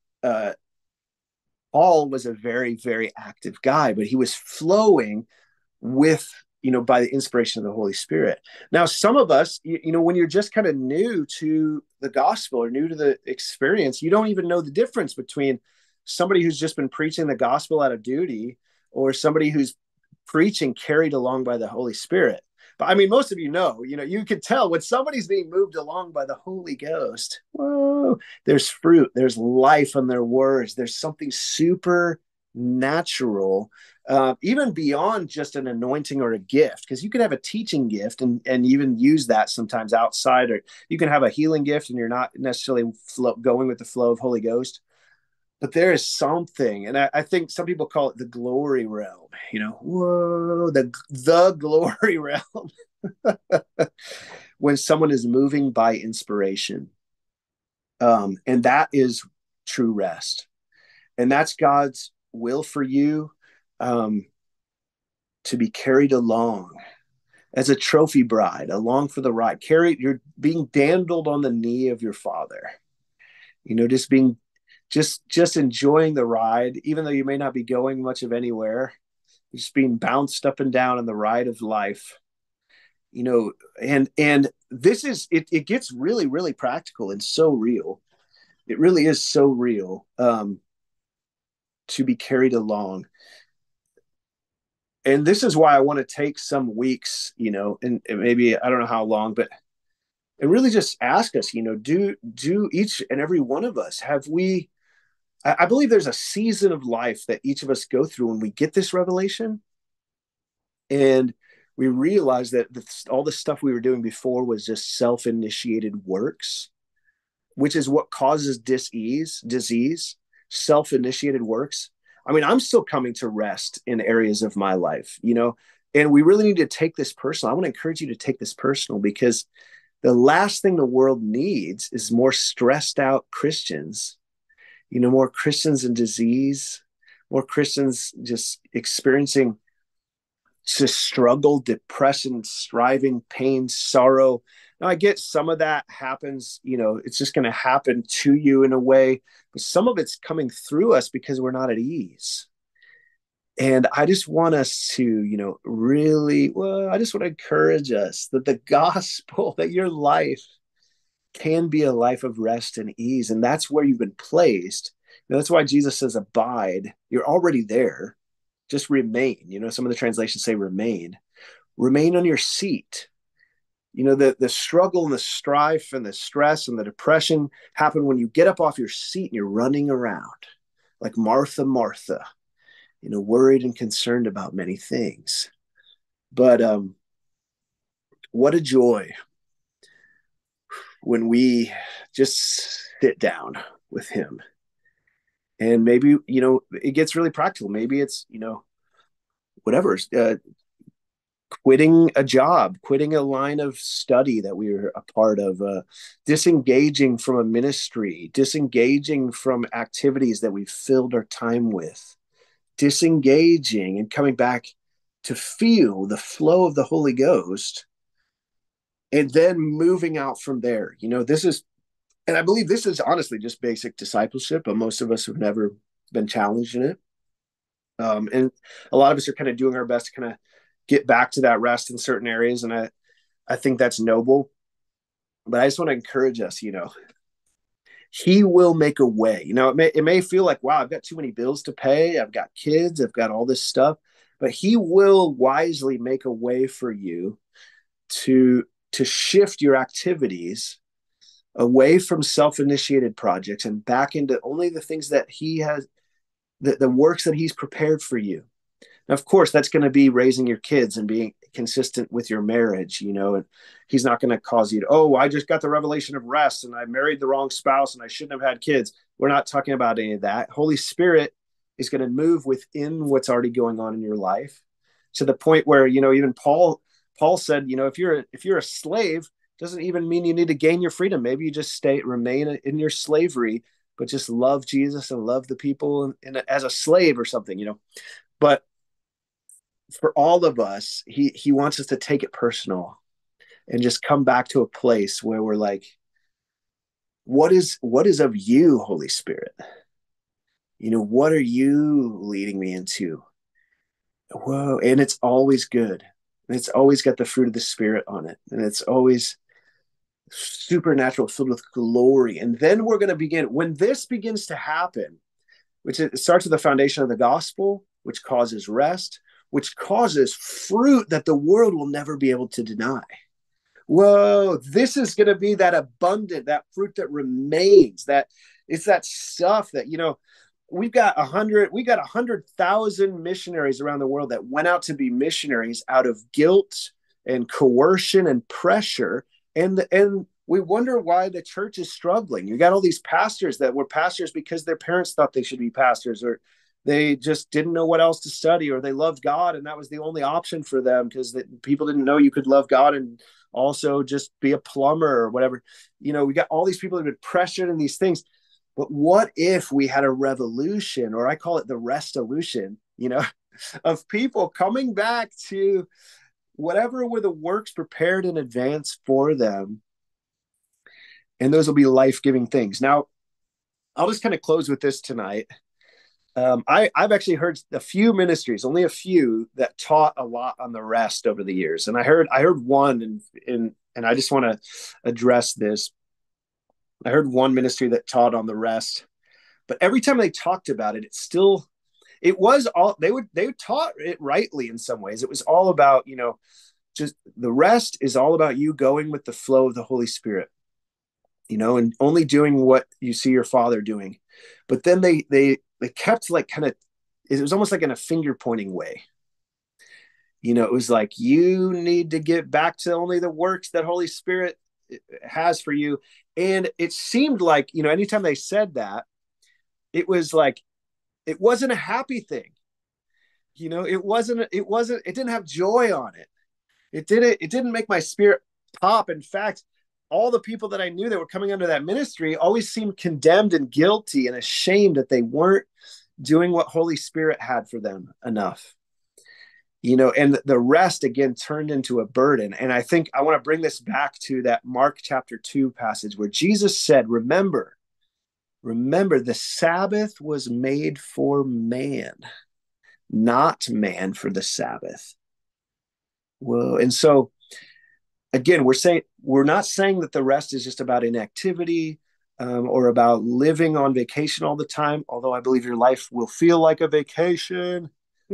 Paul was a very, very active guy, but he was flowing with, by the inspiration of the Holy Spirit. Now, some of us, when you're just kind of new to the gospel or new to the experience, you don't even know the difference between somebody who's just been preaching the gospel out of duty or somebody who's preaching carried along by the Holy Spirit. But I mean, most of you could tell when somebody's being moved along by the Holy Ghost. Whoa, there's fruit, there's life in their words. There's something supernatural, even beyond just an anointing or a gift, because you can have a teaching gift and even use that sometimes outside, or you can have a healing gift and you're not necessarily going with the flow of Holy Ghost. But there is something, and I think some people call it the glory realm. Whoa, the glory realm. When someone is moving by inspiration, and that is true rest, and that's God's will for you, to be carried along as a trophy bride, along for the ride. You're being dandled on the knee of your Father. Just being just enjoying the ride, even though you may not be going much of anywhere, just being bounced up and down on the ride of life. And this is it gets really, really practical and so real. It really is so real, to be carried along. And this is why I want to take some weeks, and maybe, I don't know how long, but and really just ask us, do each and every one of us, I believe there's a season of life that each of us go through when we get this revelation, and we realize that all the stuff we were doing before was just self-initiated works, which is what causes disease, self-initiated works. I mean, I'm still coming to rest in areas of my life, and we really need to take this personal. I want to encourage you to take this personal, because the last thing the world needs is more stressed out Christians, more Christians in disease, more Christians just experiencing just struggle, depression, striving, pain, sorrow. Now, I get some of that happens, it's just going to happen to you in a way, but some of it's coming through us because we're not at ease. And I just want us to, I just want to encourage us that the gospel, that your life can be a life of rest and ease. And that's where you've been placed. That's why Jesus says, abide. You're already there. Just remain. Some of the translations say remain. Remain on your seat. The struggle and the strife and the stress and the depression happen when you get up off your seat and you're running around like Martha, worried and concerned about many things. But what a joy when we just sit down with him. And maybe, it gets really practical. Maybe it's, whatever, quitting a job, quitting a line of study that we were a part of, disengaging from a ministry, disengaging from activities that we filled our time with, disengaging and coming back to feel the flow of the Holy Ghost, and then moving out from there. This is, and I believe this is honestly just basic discipleship, but most of us have never been challenged in it. And a lot of us are kind of doing our best to kind of get back to that rest in certain areas. And I think that's noble. But I just want to encourage us, he will make a way. It may feel like, wow, I've got too many bills to pay. I've got kids. I've got all this stuff. But he will wisely make a way for you to shift your activities away from self-initiated projects and back into only the things that he has, the works that he's prepared for you. Now, of course, that's going to be raising your kids and being consistent with your marriage, and he's not going to cause you to, oh, I just got the revelation of rest and I married the wrong spouse and I shouldn't have had kids. We're not talking about any of that. Holy Spirit is going to move within what's already going on in your life, to the point where, even Paul said, if you're a slave, doesn't even mean you need to gain your freedom. Maybe you just remain in your slavery, but just love Jesus and love the people as a slave or something, But for all of us, he wants us to take it personal and just come back to a place where we're like, what is of you, Holy Spirit? What are you leading me into? Whoa. And it's always good. And it's always got the fruit of the Spirit on it. And it's always supernatural, filled with glory. And then we're going to begin, when this begins to happen, which it starts with the foundation of the gospel, which causes rest, which causes fruit that the world will never be able to deny. Whoa, this is going to be that abundant, that fruit that remains, that it's that stuff that, we've got 100,000 missionaries around the world that went out to be missionaries out of guilt and coercion and pressure. And we wonder why the church is struggling. You got all these pastors that were pastors because their parents thought they should be pastors, or they just didn't know what else to study, or they loved God and that was the only option for them because people didn't know you could love God and also just be a plumber or whatever. We got all these people that have been pressured in these things. But what if we had a revolution, or I call it the restitution, of people coming back to whatever were the works prepared in advance for them. And those will be life-giving things. Now, I'll just kind of close with this tonight. I've actually heard a few ministries, only a few, that taught a lot on the rest over the years. And I heard one, and I just want to address this. I heard one ministry that taught on the rest, but every time they talked about it, it was all, they taught it rightly in some ways. It was all about, just the rest is all about you going with the flow of the Holy Spirit, and only doing what you see your Father doing. But then they kept like kind of, it was almost like in a finger pointing way. It was like, you need to get back to only the works that Holy Spirit has for you. And it seemed like, anytime they said that, it was like, it wasn't a happy thing. It didn't have joy on it. It didn't make my spirit pop. In fact, all the people that I knew that were coming under that ministry always seemed condemned and guilty and ashamed that they weren't doing what Holy Spirit had for them enough. And the rest again turned into a burden. And I think I want to bring this back to that Mark chapter 2 passage where Jesus said, remember, the Sabbath was made for man, not man for the Sabbath. Well, and so again, we're not saying that the rest is just about inactivity, or about living on vacation all the time, although I believe your life will feel like a vacation.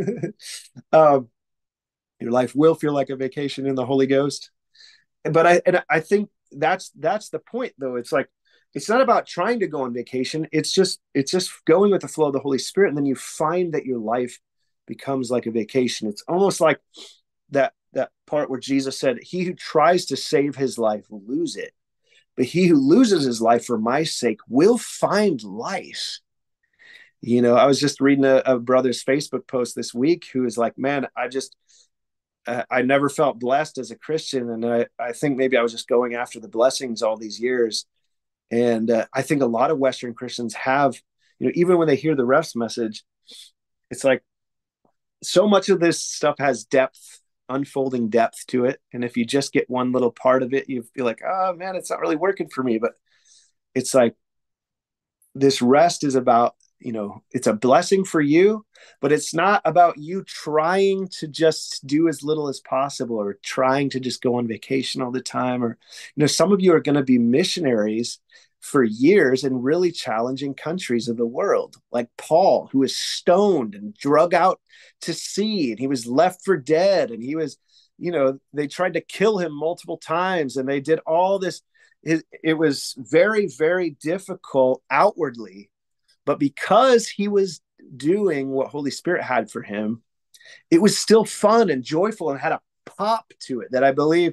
Your life will feel like a vacation in the Holy Ghost. But I think that's the point, though. It's like, it's not about trying to go on vacation. It's just going with the flow of the Holy Spirit. And then you find that your life becomes like a vacation. It's almost like that part where Jesus said, he who tries to save his life will lose it. but he who loses his life for my sake will find life. I was just reading a brother's Facebook post this week who was like, man, I never felt blessed as a Christian. And I think maybe I was just going after the blessings all these years. And I think a lot of Western Christians have, even when they hear the ref's message, it's like so much of this stuff has depth, unfolding depth to it. And if you just get one little part of it, you feel like, oh man, it's not really working for me. But it's like this rest is about, it's a blessing for you, but it's not about you trying to just do as little as possible or trying to just go on vacation all the time. Or, some of you are going to be missionaries for years in really challenging countries of the world, like Paul, who was stoned and drug out to sea, and he was left for dead. And he was, they tried to kill him multiple times, and they did all this. It was very, very difficult outwardly, but because he was doing what Holy Spirit had for him, it was still fun and joyful and had a pop to it that I believe,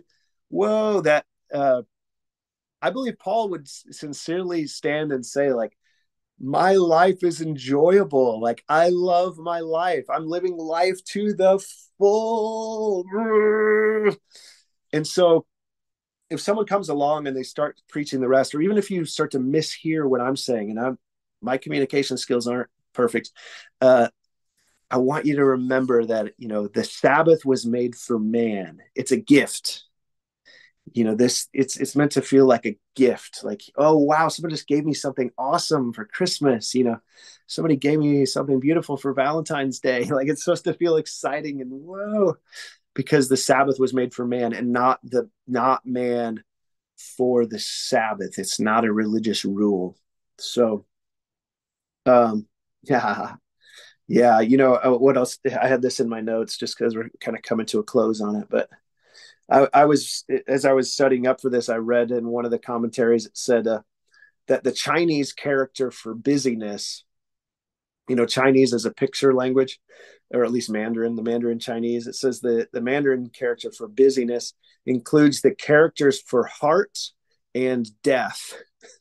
I believe Paul would sincerely stand and say, like, my life is enjoyable. Like, I love my life. I'm living life to the full. And so if someone comes along and they start preaching the rest, or even if you start to mishear what I'm saying, and my communication skills aren't perfect, I want you to remember that, the Sabbath was made for man. It's a gift. It's meant to feel like a gift, like, oh wow, somebody just gave me something awesome for Christmas. Somebody gave me something beautiful for Valentine's Day. Like, it's supposed to feel exciting and whoa, because the Sabbath was made for man, and not man for the Sabbath. It's not a religious rule. So yeah. Yeah, what else? I had this in my notes just because we're kind of coming to a close on it. But as I was studying up for this, I read in one of the commentaries, it said that the Chinese character for busyness, Chinese is a picture language, or at least Mandarin, the Mandarin Chinese. It says the Mandarin character for busyness includes the characters for heart and death,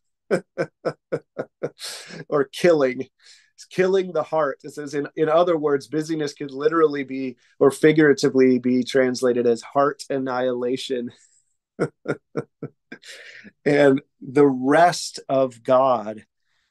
or killing. Killing the heart. It says, in other words, busyness could literally be, or figuratively be, translated as heart annihilation. And the rest of God,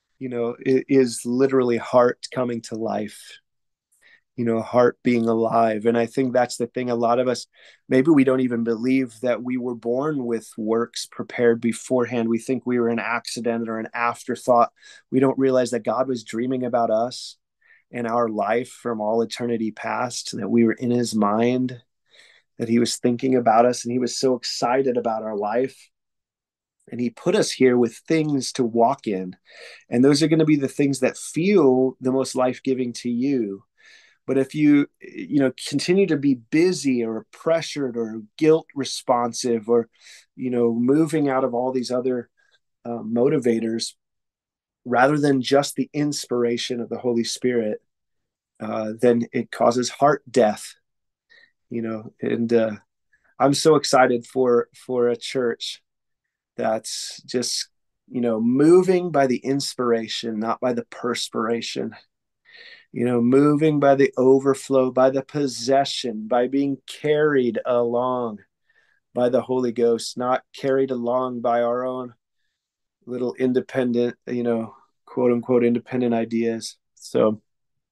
is literally heart coming to life, heart being alive. And I think that's the thing. A lot of us, maybe we don't even believe that we were born with works prepared beforehand. We think we were an accident or an afterthought. We don't realize that God was dreaming about us and our life from all eternity past, that we were in his mind, that he was thinking about us, and he was so excited about our life. And he put us here with things to walk in. And those are going to be the things that feel the most life-giving to you. But if you continue to be busy or pressured or guilt responsive, or moving out of all these other motivators rather than just the inspiration of the Holy Spirit, then it causes heart death. And I'm so excited for a church that's just moving by the inspiration, not by the perspiration. Moving by the overflow, by the possession, by being carried along by the Holy Ghost, not carried along by our own little independent, quote unquote, independent ideas. So,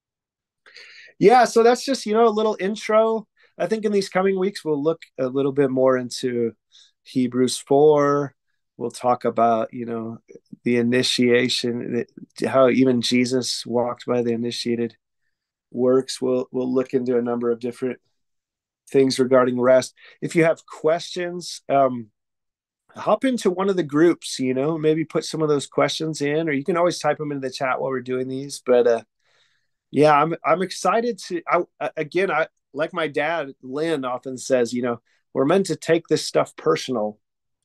yeah, so that's just, a little intro. I think in these coming weeks, we'll look a little bit more into Hebrews 4. We'll talk about, the initiation, how even Jesus walked by the initiated works. We'll look into a number of different things regarding rest. If you have questions, hop into one of the groups, maybe put some of those questions in, or you can always type them into the chat while we're doing these. But yeah, I'm excited to, I like my dad, Lynn, often says, we're meant to take this stuff personal.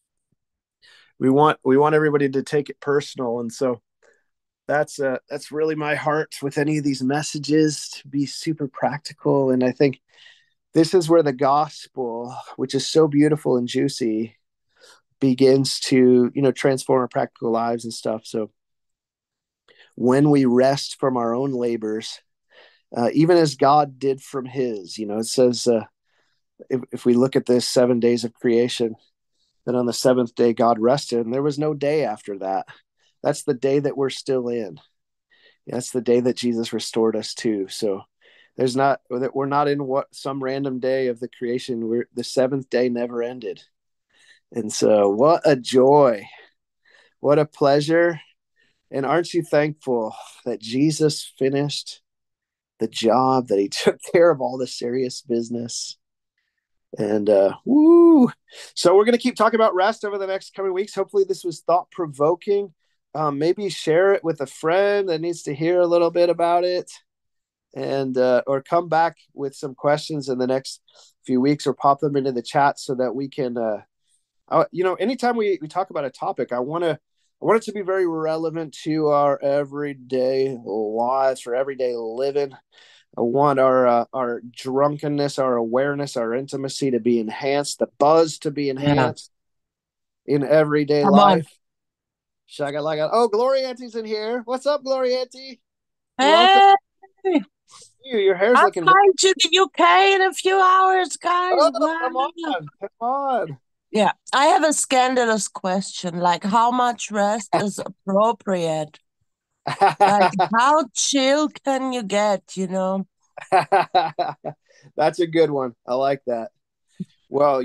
We want everybody to take it personal. And so that's really my heart with any of these messages, to be super practical. And I think this is where the gospel, which is so beautiful and juicy, begins to, transform our practical lives and stuff. So when we rest from our own labors, even as God did from his, it says, if we look at this 7 days of creation, then on the seventh day, God rested, and there was no day after that. That's the day that we're still in. That's the day that Jesus restored us to. So we're not in some random day of the creation. The seventh day never ended. And so what a joy, what a pleasure. And aren't you thankful that Jesus finished the job, that he took care of all the serious business? And woo! So we're going to keep talking about rest over the next coming weeks. Hopefully this was thought provoking. Maybe share it with a friend that needs to hear a little bit about it, and or come back with some questions in the next few weeks, or pop them into the chat so that we can anytime we talk about a topic, I want it to be very relevant to our everyday lives, for everyday living. I want our drunkenness, our awareness, our intimacy to be enhanced, the buzz to be Yeah. enhanced in everyday Come on. life. Shaga laga. Oh, Glory Auntie's in here. What's up, Glory Auntie? Welcome. Hey, Your hair's I'm looking. flying to the UK in a few hours, guys. Oh, Wow. come on, come on. Yeah, I have a scandalous question. Like, how much rest is appropriate? Like, how chill can you get, you know? That's a good one. I like that. Well,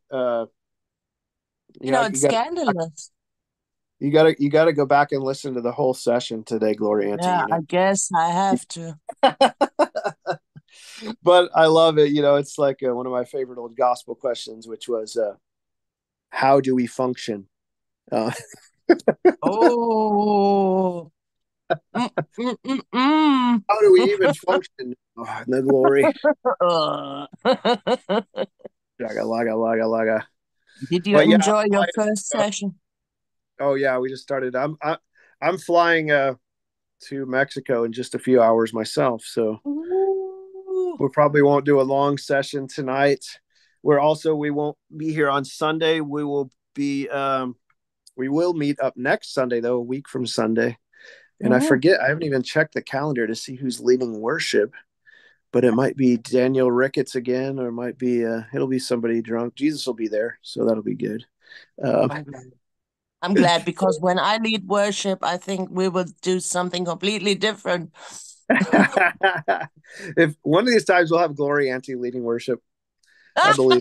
It's scandalous. you got to go back and listen to the whole session today, Glory Auntie. Yeah, I guess I have to. But I love it. It's like one of my favorite old gospel questions, which was, "How do we function?" Uh, Oh. Mm, mm, mm, mm. how do we even function in the glory? Laga, laga, laga, laga. Did you But yeah, enjoy your first session? oh yeah, we just started. I'm flying to Mexico in just a few hours myself, so Ooh. we probably won't do a long session tonight. We won't be here on Sunday. We will meet up next Sunday, though, a week from Sunday. And I Mhm. forget, I haven't even checked the calendar to see who's leading worship, but it might be Daniel Ricketts again, or it might be it'll be somebody drunk. Jesus will be there, so that'll be good. Um, I'm glad. I'm glad because when I lead worship, I think we will do something completely different. if one of these times we'll have Glory Auntie leading worship, I believe.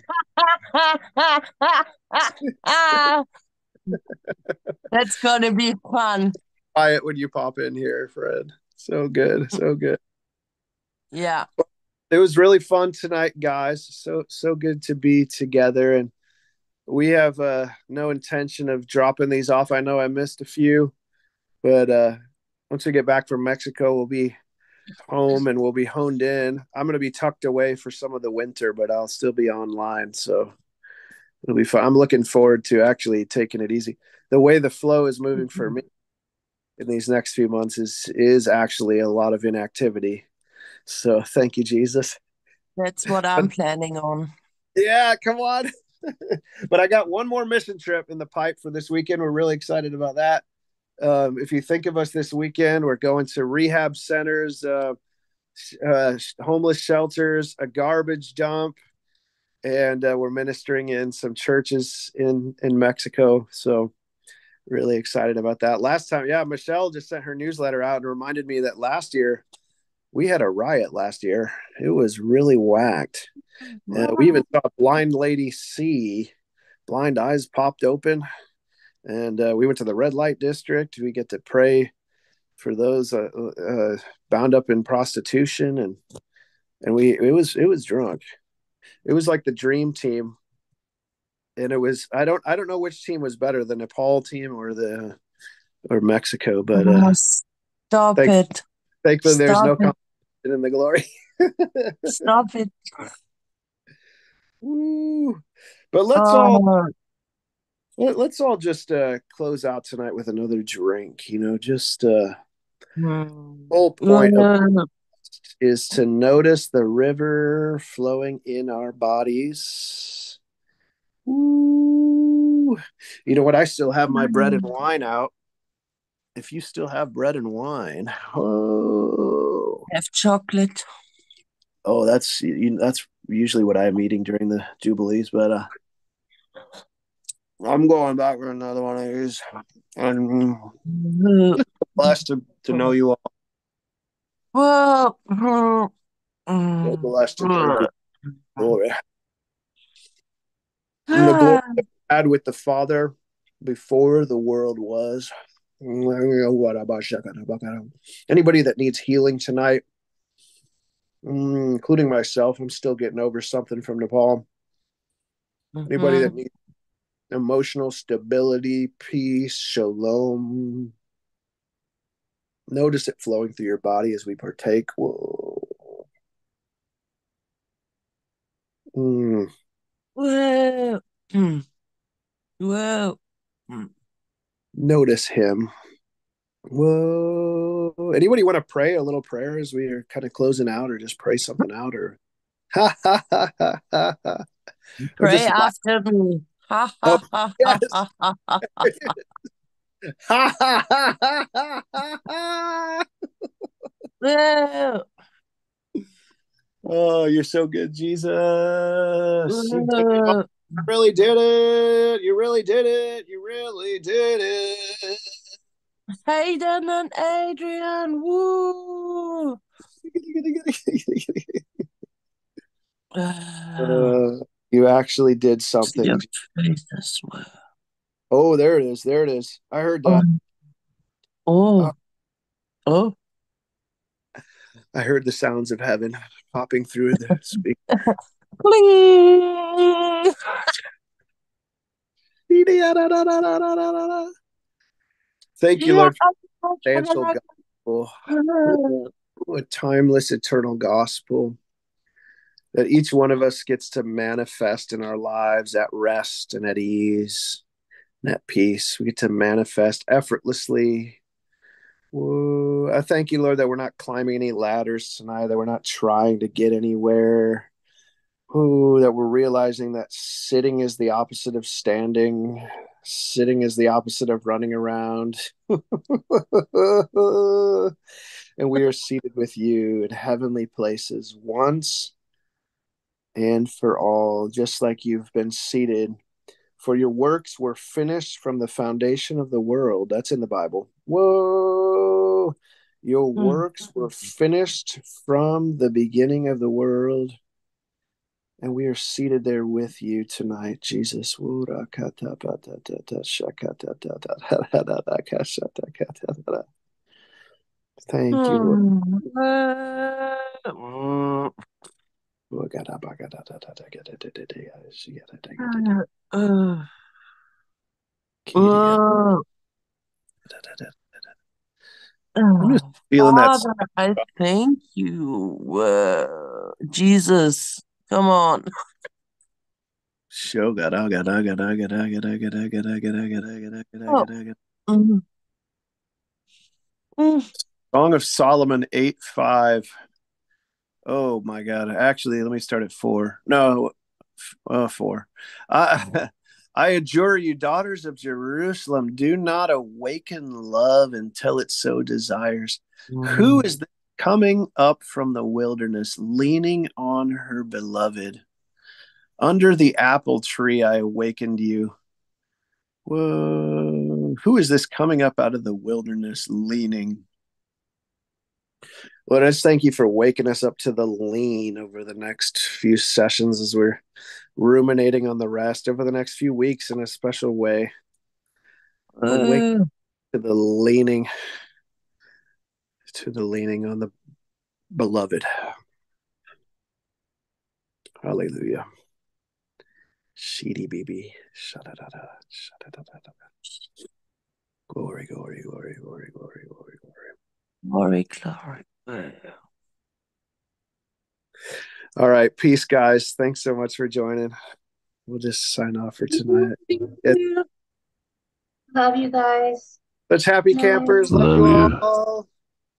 That's gonna be fun. Quiet when you pop in here, Fred. So good, so good. Yeah. It was really fun tonight, guys. So good to be together, and we have no intention of dropping these off. I know I missed a few, but once we get back from Mexico, we'll be home and we'll be honed in. I'm going to be tucked away for some of the winter, but I'll still be online, so it'll be fun. I'm looking forward to actually taking it easy. The way the flow is moving for me in these next few months is actually a lot of inactivity. So thank you, Jesus. That's what I'm planning on. Yeah, come on. But I got one more mission trip in the pipe for this weekend. We're really excited about that. If you think of us this weekend, we're going to rehab centers, homeless shelters, a garbage dump, and we're ministering in some churches in Mexico. So really excited about that. Last time, yeah, Michelle just sent her newsletter out and reminded me that last year we had a riot last year. It was really whacked. We even saw a blind lady see, blind eyes popped open, and we went to the red light district. We get to pray for those bound up in prostitution, and it was drunk. It was like the dream team, and it was I don't know which team was better, the Nepal team or Mexico, but Oh, stop thank, it. thankfully there's Stop no it. competition in the glory. Stop it. Woo. But Oh, let's all just close out tonight with another drink. Just hmm. whole point of is to notice the river flowing in our bodies. Ooh. You know what? I still have my bread and wine out. If you still have bread and wine, have chocolate. Oh, that's usually what I'm eating during the Jubilees, but I'm going back for another one of these. I'm blessed to know you all. Well, So blessed to know you. Glory. And the glory that we had with the Father before the world was. Anybody that needs healing tonight, including myself, I'm still getting over something from Nepal. Anybody that needs emotional stability, peace, shalom, notice it flowing through your body as we partake. Whoa. Whoa. Whoa. Notice him. Whoa. Anybody want to pray a little prayer as we are kind of closing out, or just pray something out, or Pray just after me. Ha ha ha yes. ha ha. Oh, you're so good, Jesus. You really did it. You really did it. You really did it. Hayden and Adrian, woo! You actually did something. Oh, there it is. There it is. I heard that. Oh. I heard the sounds of heaven popping through the speaker. Thank you, Lord, for the substantial gospel, a timeless, eternal gospel that each one of us gets to manifest in our lives at rest and at ease and at peace. We get to manifest effortlessly. Whoa. I thank you, Lord, that we're not climbing any ladders tonight, that we're not trying to get anywhere. Ooh, that we're realizing that sitting is the opposite of standing. Sitting is the opposite of running around. And we are seated with you in heavenly places once and for all, just like you've been seated. For your works were finished from the foundation of the world. That's in the Bible. Whoa. Your works were finished from the beginning of the world. And we are seated there with you tonight, Jesus. Thank you, Lord. I'm just feeling Father, I thank you. Jesus, come on. Song of Solomon 8:5. Oh my God. Actually, let me start at 4. No, 4. I adjure you, daughters of Jerusalem, do not awaken love until it so desires. Who is coming up from the wilderness, leaning on her beloved? Under the apple tree, I awakened you. Whoa. Who is this coming up out of the wilderness, leaning? Lord, I just thank you for waking us up to the lean over the next few sessions as we're ruminating on the rest over the next few weeks in a special way. Awake to the leaning on the beloved. Hallelujah. Shidi bibi. Glory, glory, glory, glory, glory, glory, glory. Glory, glory. All right. Peace, guys. Thanks so much for joining. We'll just sign off for tonight. Love you guys. Let's happy campers. Love you all.